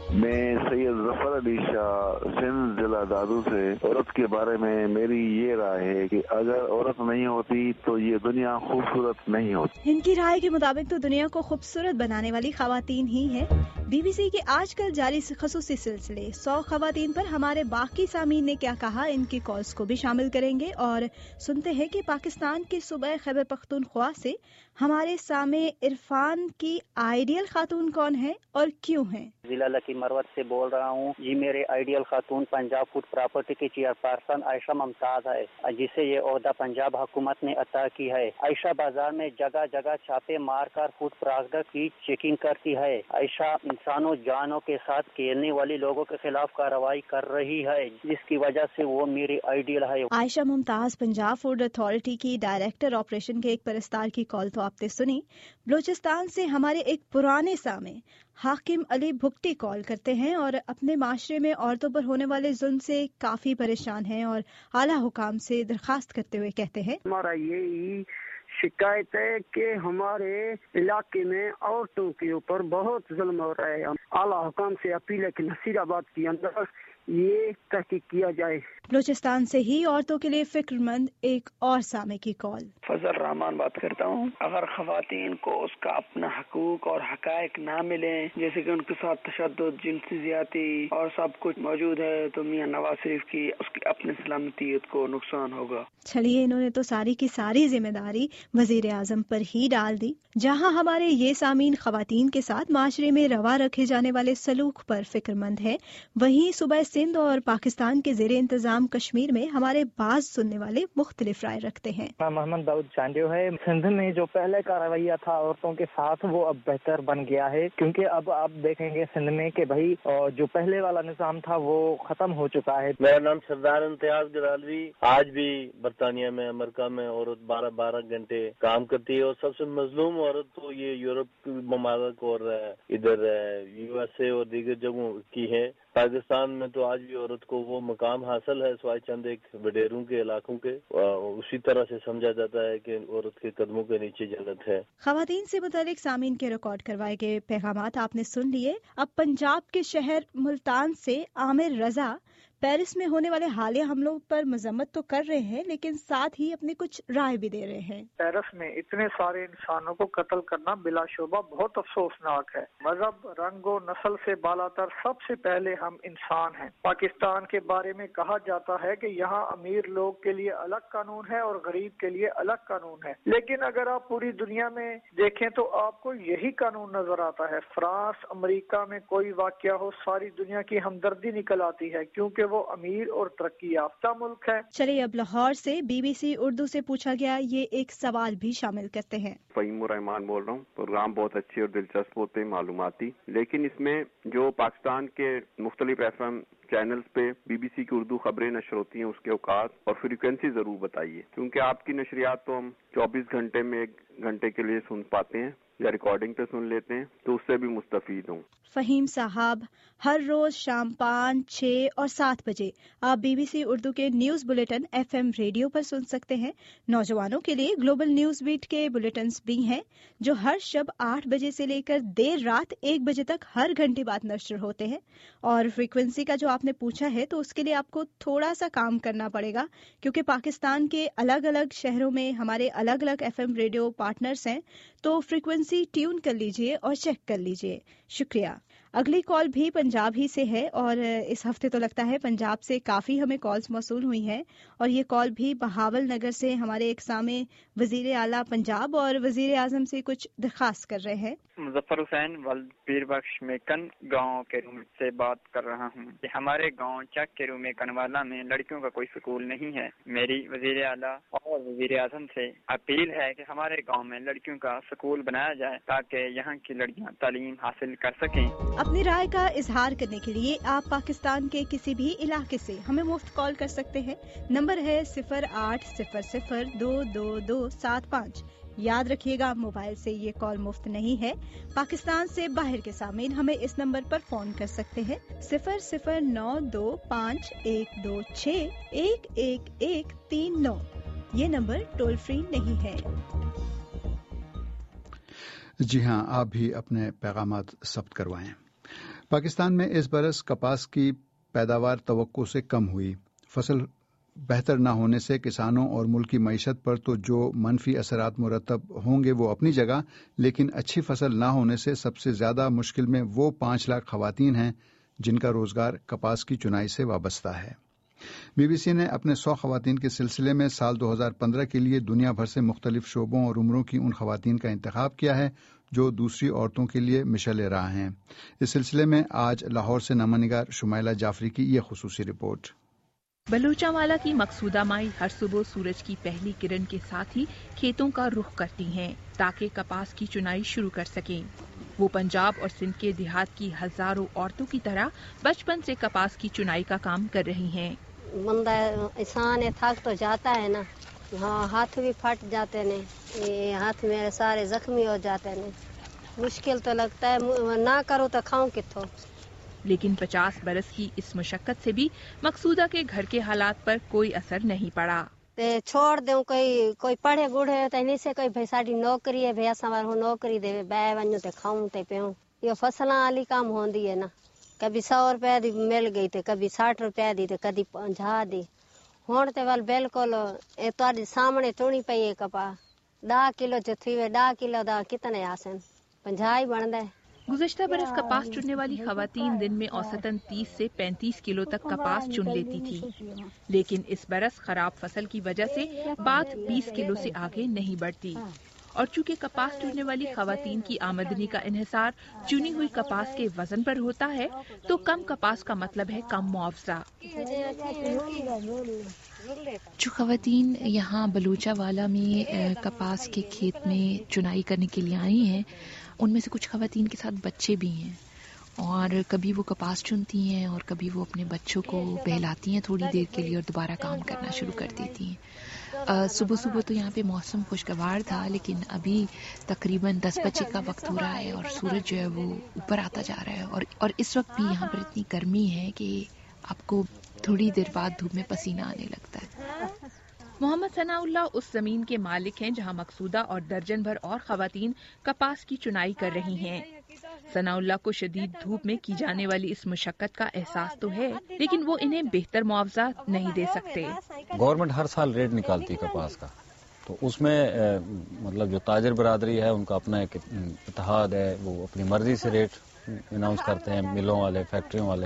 میں سید ظفر علی شاہ سندھ ضلع دادو سے عورت کے بارے میں میری یہ رائے ہے کہ اگر عورت نہیں ہوتی تو یہ دنیا خوبصورت نہیں ہوتی. ان کی رائے کے مطابق تو دنیا کو خوبصورت بنانے والی خواتین ہی ہیں. بی بی سی کے آج کل جاری خصوصی سلسلے سو خواتین پر ہمارے باقی سامعین نے کیا کہا، ان کی کالز کو بھی شامل کریں گے اور سنتے ہیں کہ پاکستان کے صوبہ خیبر پختونخوا سے ہمارے سامع عرفان کی آئیڈیل خاتون کون ہے اور کیوں ہیں. ضلع لکی مروت سے بول رہا ہوں جی. میرے آئیڈیل خاتون پنجاب فوڈ پراپرٹی کی چیئر پرسن عائشہ ممتاز ہے، جسے یہ عہدہ پنجاب حکومت نے عطا کی ہے. عائشہ بازار میں جگہ جگہ چھاپے مار کر فوڈ پروڈکٹ کی چیکنگ کرتی ہے. عائشہ انسانوں جانوں کے ساتھ کھیلنے والے لوگوں کے خلاف کارروائی کر رہی ہے، جس کی وجہ سے وہ میری آئیڈیل ہے. عائشہ ممتاز پنجاب فوڈ اتھارٹی کی ڈائریکٹر آپریشن کے ایک پرستار کی کال تو آپ نے سنی. بلوچستان سے ہمارے ایک پرانے سامع حاکم علی بھگٹی کال کرتے ہیں اور اپنے معاشرے میں عورتوں پر ہونے والے ظلم سے کافی پریشان ہیں اور اعلیٰ حکام سے درخواست کرتے ہوئے کہتے ہیں ہمارا یہی شکایت ہے کہ ہمارے علاقے میں عورتوں کے اوپر بہت ظلم ہو رہا ہے. اعلیٰ حکام سے اپیل ہے کہ نصیر آباد کے اندر یہ تحقیق کیا جائے. بلوچستان سے ہی عورتوں کے لیے فکر مند ایک اور سامع کی کال. فضل رحمان بات کرتا ہوں. اگر خواتین کو اس کا اپنا حقوق اور حقائق نہ ملیں، جیسے کہ ان کے ساتھ تشدد، جنسی زیادتی اور سب کچھ موجود ہے، تو میاں نواز شریف کی اس کی اپنی سلامتیت کو نقصان ہوگا. چلیے انہوں نے تو ساری کی ساری ذمہ داری وزیر اعظم پر ہی ڈال دی. جہاں ہمارے یہ سامعین خواتین کے ساتھ معاشرے میں روا رکھے جانے والے سلوک پر فکر مند ہے، وہیں صوبہ سندھ اور پاکستان کے زیر انتظام کشمیر میں ہمارے بعض سننے والے مختلف رائے رکھتے ہیں. محمد داؤد چانڈیو ہے. سندھ میں جو پہلے کا رویہ تھا عورتوں کے ساتھ وہ اب بہتر بن گیا ہے، کیونکہ اب آپ دیکھیں گے سندھ میں کہ بھائی جو پہلے والا نظام تھا وہ ختم ہو چکا ہے. میرا نام سردار امتیاز گرالوی. آج بھی برطانیہ میں، امریکہ میں عورت بارہ بارہ گھنٹے کام کرتی ہے اور سب سے مظلوم عورت تو یہ یورپ کی ممالک اور ادھر یو ایس اے اور دیگر جگہوں کی ہے. پاکستان میں تو آج بھی عورت کو وہ مقام حاصل ہے سوائے چند ایک وڈیروں کے علاقوں کے. اسی طرح سے سمجھا جاتا ہے کہ عورت کے قدموں کے نیچے جنت ہے. خواتین سے متعلق سامعین کے ریکارڈ کروائے گئے پیغامات آپ نے سن لیے. اب پنجاب کے شہر ملتان سے عامر رضا پیرس میں ہونے والے حالیہ حملوں پر مذمت تو کر رہے ہیں، لیکن ساتھ ہی اپنی کچھ رائے بھی دے رہے ہیں. پیرس میں اتنے سارے انسانوں کو قتل کرنا بلا شبہ بہت افسوسناک ہے. مذہب، رنگ و نسل سے بالاتر سب سے پہلے ہم انسان ہیں. پاکستان کے بارے میں کہا جاتا ہے کہ یہاں امیر لوگ کے لیے الگ قانون ہے اور غریب کے لیے الگ قانون ہے، لیکن اگر آپ پوری دنیا میں دیکھیں تو آپ کو یہی قانون نظر آتا ہے. فرانس، امریکہ میں کوئی واقعہ ہو، ساری دنیا کی ہمدردی نکل آتی ہے، کیونکہ وہ امیر اور ترقی یافتہ ملک ہے. چلیے اب لاہور سے بی بی سی اردو سے پوچھا گیا یہ ایک سوال بھی شامل کرتے ہیں. فہیم الرحمان بول رہا ہوں. پروگرام بہت اچھے اور دلچسپ ہوتے ہیں، معلوماتی، لیکن اس میں جو پاکستان کے مختلف ایف ایم چینلز پہ بی بی سی کی اردو خبریں نشر ہوتی ہیں اس کے اوقات اور فریکوینسی ضرور بتائیے، کیونکہ آپ کی نشریات تو ہم چوبیس گھنٹے میں ایک گھنٹے کے لیے سن پاتے ہیں یا ریکارڈنگ پہ سن لیتے ہیں، تو اس سے بھی مستفید ہوں. فہیم صاحب، ہر روز شام پانچ، چھ اور سات بجے آپ بی بی سی اردو کے news bulletin F M radio پر سن سکتے ہیں. نوجوانوں کے لیے گلوبل نیوز بیٹ کے بلیٹنز بھی ہیں جو ہر شب آٹھ بجے سے لے کر دیر رات ایک بجے تک ہر گھنٹے بعد نشر ہوتے ہیں. اور فریکوینسی کا جو آپ نے پوچھا ہے تو اس کے لیے آپ کو تھوڑا سا کام کرنا پڑے گا، کیونکہ پاکستان کے الگ الگ شہروں میں ہمارے الگ الگ ایف ایم ریڈیو پارٹنرز ہیں، تو فریکوینسی ٹیون کر لیجئے اور چیک کر لیجئے. شکریہ. اگلی کال بھی پنجاب ہی سے ہے اور اس ہفتے تو لگتا ہے پنجاب سے کافی ہمیں کالز موصول ہوئی ہیں، اور یہ کال بھی بہاول نگر سے ہمارے ایک سامع وزیر اعلیٰ پنجاب اور وزیر اعظم سے کچھ درخواست کر رہے ہیں. مظفر حسین ولد پیر بخش میکن گاؤں کے روم سے بات کر رہا ہوں. ہمارے گاؤں چک کے روم کنوالا میں لڑکیوں کا کوئی سکول نہیں ہے. میری وزیر اعلیٰ اور وزیر اعظم سے اپیل ہے کہ ہمارے گاؤں میں لڑکیوں کا سکول بنایا جائے تاکہ یہاں کی لڑکیاں تعلیم حاصل کر سکیں. اپنی رائے کا اظہار کرنے کے لیے آپ پاکستان کے کسی بھی علاقے سے ہمیں مفت کال کر سکتے ہیں. نمبر ہے صفر آٹھ صفر صفر دو دو دو سات پانچ. یاد رکھیے گا موبائل سے یہ کال مفت نہیں ہے. پاکستان سے باہر کے سامعین ہمیں اس نمبر پر فون کر سکتے ہیں صفر صفر نو دو پانچ ایک دو چھ ایک ایک ایک تین نو. یہ نمبر ٹول فری نہیں ہے. جی ہاں، آپ بھی اپنے پیغامات ثبت کروائیں. پاکستان میں اس برس کپاس کی پیداوار توقع سے کم ہوئی. فصل بہتر نہ ہونے سے کسانوں اور ملک کی معیشت پر تو جو منفی اثرات مرتب ہوں گے وہ اپنی جگہ، لیکن اچھی فصل نہ ہونے سے سب سے زیادہ مشکل میں وہ پانچ لاکھ خواتین ہیں جن کا روزگار کپاس کی چنائی سے وابستہ ہے. بی بی سی نے اپنے سو خواتین کے سلسلے میں سال دو ہزار پندرہ کے لیے دنیا بھر سے مختلف شعبوں اور عمروں کی ان خواتین کا انتخاب کیا ہے جو دوسری عورتوں کے لیے مشعل راہ ہیں. اس سلسلے میں آج لاہور سے نامہ نگار شمائلہ جعفری کی یہ خصوصی رپورٹ. بلوچہ والا کی مقصودہ مائی ہر صبح سورج کی پہلی کرن کے ساتھ ہی کھیتوں کا رخ کرتی ہیں تاکہ کپاس کی چنائی شروع کر سکیں. وہ پنجاب اور سندھ کے دیہات کی ہزاروں عورتوں کی طرح بچپن سے کپاس کی چنائی کا کام کر رہی ہیں. بندہ انسان ہے، تھک تو جاتا ہے نا، ہاں ہاتھ بھی پھٹ جاتے ہیں، ہاتھ میرے سارے زخمی ہو جاتے ہیں، مشکل تو لگتا ہے، نہ کرو تو کھاؤں کتوں. لیکن پچاس برس کی اس مشقت سے بھی مقصودہ کے گھر کے حالات پر کوئی اثر نہیں پڑا. چھوڑ دوں، کوئی کوئی پڑھے گڑھے تو نہیں سے کوئی بھائی ساری نوکری ہے، بھیا سوار ہوں نوکری دے بہ ونجوں تے کھاؤں تے پیوں. یہ فصلاں والی کام ہوندی ہے نا، کبھی سو روپے دی مل گئی تے کبھی ساٹھ روپے دی تے کبھی پنجا دی. ہوں تے ول بالکل اے تہاڈے سامنے چونی پئی ہے کپا ڈاہ کلو جو تھی وے ڈاہ کلو دا کتنے آسن پنجا ہی بندا ہے. گزشتہ برس کپاس چننے والی خواتین دن میں اوسطاً تیس سے پینتیس کلو تک کپاس چن لیتی تھی، لیکن اس برس خراب فصل کی وجہ سے بات بیس کلو سے آگے نہیں بڑھتی. اور چونکہ کپاس چننے والی خواتین کی آمدنی کا انحصار چنی ہوئی کپاس کے وزن پر ہوتا ہے تو کم کپاس کا مطلب ہے کم معاوضہ. جو خواتین یہاں بلوچہ والا میں کپاس کے کھیت میں چنائی کرنے کے لیے آئی ہیں، ان میں سے کچھ خواتین کے ساتھ بچے بھی ہیں، اور کبھی وہ کپاس چنتی ہیں اور کبھی وہ اپنے بچوں کو بہلاتی ہیں تھوڑی دیر کے لیے اور دوبارہ کام کرنا شروع کر دیتی ہیں. صبح صبح تو یہاں پہ موسم خوشگوار تھا، لیکن ابھی تقریباً دس بجے کا وقت ہو رہا ہے اور سورج جو ہے وہ اوپر آتا جا رہا ہے، اور اور اس وقت بھی یہاں پر اتنی گرمی ہے کہ آپ کو تھوڑی دیر بعد دھوپ میں پسینہ آنے لگتا ہے. محمد ثناء اللہ اس زمین کے مالک ہیں جہاں مقصودہ اور درجن بھر اور خواتین کپاس کی چنائی کر رہی ہیں. ثناء اللہ کو شدید دھوپ میں کی جانے والی اس مشقت کا احساس تو ہے، لیکن وہ انہیں بہتر معاوضہ نہیں دے سکتے. گورنمنٹ ہر سال ریٹ نکالتی ہے کپاس کا، تو اس میں مطلب جو تاجر برادری ہے ان کا اپنا ایک اتحاد ہے، وہ اپنی مرضی سے ریٹ اناؤنس کرتے ہیں، ملوں والے فیکٹریوں والے.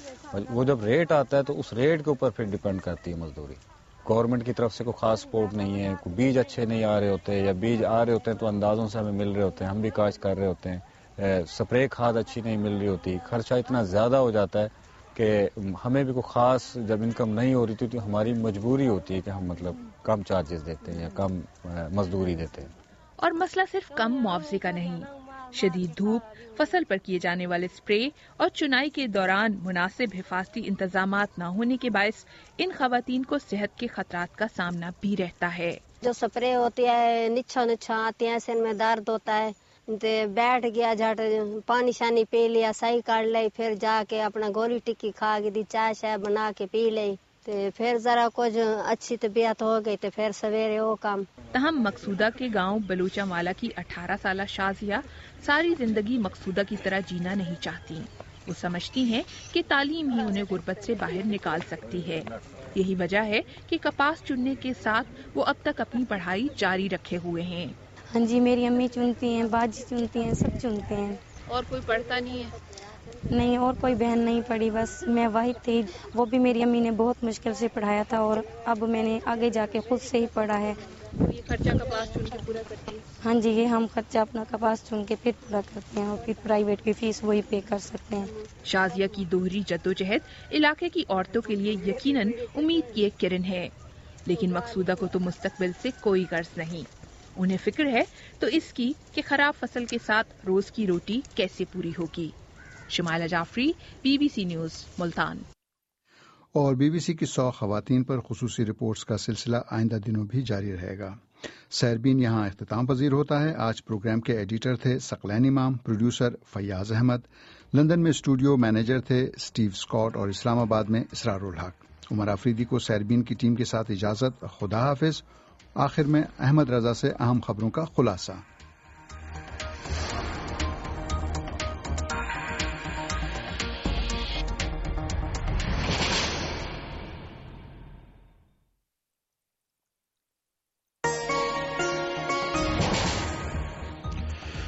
وہ جب ریٹ آتا ہے تو اس ریٹ کے اوپر پھر ڈیپینڈ کرتی ہے مزدوری. گورنمنٹ کی طرف سے کوئی خاص سپورٹ نہیں ہے، کوئی بیج اچھے نہیں آ رہے ہوتے، یا بیج آ رہے ہوتے ہیں تو اندازوں سے ہمیں مل رہے ہوتے ہیں، ہم بھی کاشت کر رہے ہوتے ہیں، سپرے کھاد اچھی نہیں مل رہی ہوتی، خرچہ اتنا زیادہ ہو جاتا ہے کہ ہمیں بھی کوئی خاص جب انکم نہیں ہو رہی تھی تو ہماری مجبوری ہوتی ہے کہ ہم مطلب کم چارجز دیتے ہیں یا کم مزدوری دیتے ہیں. اور مسئلہ صرف کم معاوضے کا نہیں، شدید دھوپ، فصل پر کیے جانے والے اسپرے اور چنائی کے دوران مناسب حفاظتی انتظامات نہ ہونے کے باعث ان خواتین کو صحت کے خطرات کا سامنا بھی رہتا ہے. جو سپرے ہوتی ہے نچھا نچھا آتی ہیں، سن میں درد ہوتا ہے، بیٹھ گیا جھٹ پانی شانی پی لیا، صحیح کر لی، پھر جا کے اپنا گولی ٹکی کھا کے دی، چائے شائے بنا کے پی لی، پھر ذرا کچھ اچھی طبیعت ہو گئی تو پھر سویرے وہ کام. تاہم مقصودہ کے گاؤں بلوچہ والا کی اٹھارہ سالہ شازیہ ساری زندگی مقصودہ کی طرح جینا نہیں چاہتی. وہ سمجھتی ہیں کہ تعلیم ہی انہیں غربت سے باہر نکال سکتی ہے. یہی وجہ ہے کہ کپاس چننے کے ساتھ وہ اب تک اپنی پڑھائی جاری رکھے ہوئے ہیں. ہاں جی، میری امی چنتی ہیں، باجی چنتی ہیں، سب چنتے ہیں. اور کوئی پڑھتا نہیں ہے؟ نہیں، اور کوئی بہن نہیں پڑھی، بس میں واحد تھی. وہ بھی میری امی نے بہت مشکل سے پڑھایا تھا اور اب میں نے آگے جا کے خود سے ہی پڑھا ہے. یہ خرچہ کپاس چن کے پورا کرتی ہے؟ ہاں جی، یہ ہم خرچہ اپنا کپاس چن کے پھر پورا کرتے ہیں اور پھر پرائیویٹ کی فیس وہی پے کر سکتے ہیں. شازیہ کی دوہری جدوجہد علاقے کی عورتوں کے لیے یقیناً امید کی ایک کرن ہے، لیکن مقصودہ کو تو مستقبل سے کوئی غرض نہیں. انہیں فکر ہے تو اس کی کہ خراب فصل کے ساتھ روز کی روٹی کیسے پوری ہوگی. Shumaila Jafri, B B C news, Multan. اور بی بی سی کی سو خواتین پر خصوصی رپورٹس کا سلسلہ آئندہ دنوں بھی جاری رہے گا. سیربین یہاں اختتام پذیر ہوتا ہے. آج پروگرام کے ایڈیٹر تھے ثقلین امام، پروڈیوسر فیاض احمد، لندن میں اسٹوڈیو مینیجر تھے اسٹیو اسکاٹ اور اسلام آباد میں اسرار الحق. عمر آفریدی کو سیربین کی ٹیم کے ساتھ اجازت. خدا حافظ. آخر میں احمد رضا سے اہم خبروں کا خلاصہ.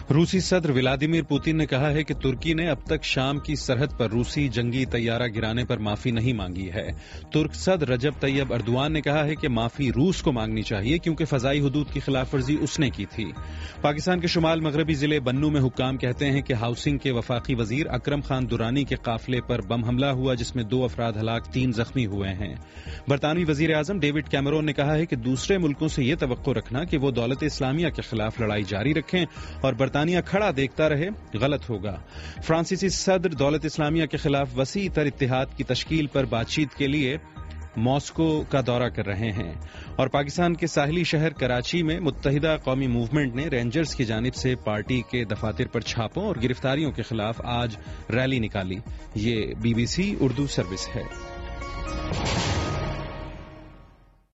रूसी सदर व्लादिमीर पुतिन ने कहा है कि तुर्की ने अब तक शाम की सरहद पर रूसी जंगी तैयारा गिराने पर माफी नहीं मांगी है। तुर्क सदर रजब तैयब अर्दवान ने कहा है कि माफी रूस को मांगनी चाहिए क्योंकि फजाई हुदूद की खिलाफ वर्जी उसने की थी। पाकिस्तान के शुमाल मगरबी जिले बन्नू में हुक्काम कहते हैं कि हाउसिंग के वफाकी वजीर अकरम खान दुरानी के काफिले पर बम हमला हुआ जिसमें दो अफराद हलाक, तीन जख्मी हुए हैं। बरतानवी वजीर आजम डेविड कैमरोन ने कहा है कि दूसरे मुल्कों से यह तवक्को रखना कि वो दौलत इस्लामिया के खिलाफ लड़ाई जारी रखें और बरतानिया खड़ा देखता रहे गलत होगा। फ्रांसीसी सदर दौलत इस्लामिया के खिलाफ वसी तर इत्तेहाद की तश्कील पर बातचीत के लिए मॉस्को का दौरा कर रहे हैं। और पाकिस्तान के साहिली शहर कराची में मुत्तहिदा कौमी मूवमेंट ने रेंजर्स की जानिब से पार्टी के दफातर पर छापों और गिरफ्तारियों के खिलाफ आज रैली निकाली। ये बीबीसी उर्दू सर्विस है।